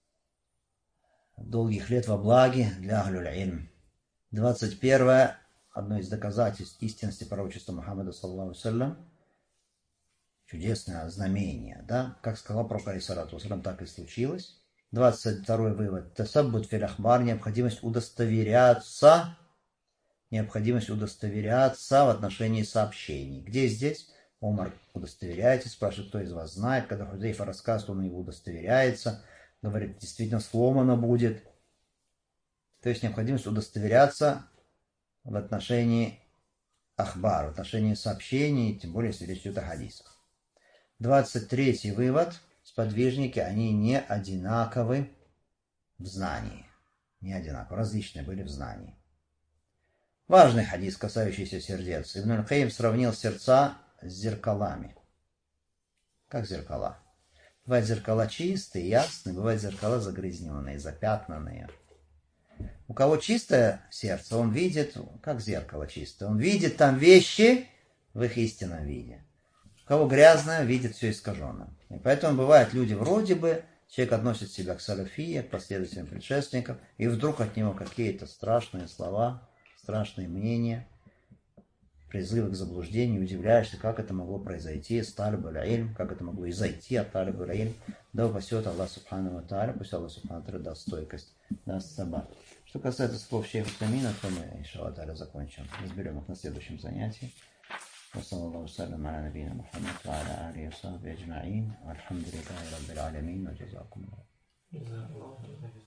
S1: долгих лет во благе для ахлюль илм. двадцать первое. Одно из доказательств истинности пророчества Мухаммада, саллаллаху алейхи ва саллям, чудесное знамение, да, как сказал пророк алейхиссалату вассалям, так и случилось. двадцать второй вывод. Тасаббут фил ахбар, необходимость удостоверяться, необходимость удостоверяться в отношении сообщений. Где здесь? Умар удостоверяется, спрашивает, кто из вас знает. Когда Хузейфа рассказывает, он его удостоверяется, говорит, действительно сломано будет. То есть необходимость удостоверяться в отношении ахбар, в отношении сообщений, тем более, если речь идет о хадисах. двадцать третий вывод. Сподвижники, они не одинаковы в знании. Не одинаковы, различные были в знании. Важный хадис, касающийся сердец. Ибн аль-Каим сравнил сердца с зеркалами. Как зеркала? Бывают зеркала чистые, ясные, бывают зеркала загрязненные, запятнанные. У кого чистое сердце, он видит, как зеркало чистое, он видит там вещи в их истинном виде. У кого грязное, видит все искаженным. И поэтому бывают люди вроде бы, человек относит себя к салафии, к последователям предшественников, и вдруг от него какие-то страшные слова, страшные мнения, призывы к заблуждению, удивляешься, как это могло произойти с талиб аль-илм, как это могло изойти от талиб аль-илм. Да упасет Аллах субхану ва тааля, пусть Аллах субхану ва тааля даст стойкость, даст сабат. Что касается слов шейха Усаймина, то мы, иншаллах тааля, закончим. Разберем их на следующем занятии. وصلى الله وسلم على نبينا محمد وعلى آله وصحبه أجمعين والحمد لله رب العالمين وجزاكم الله.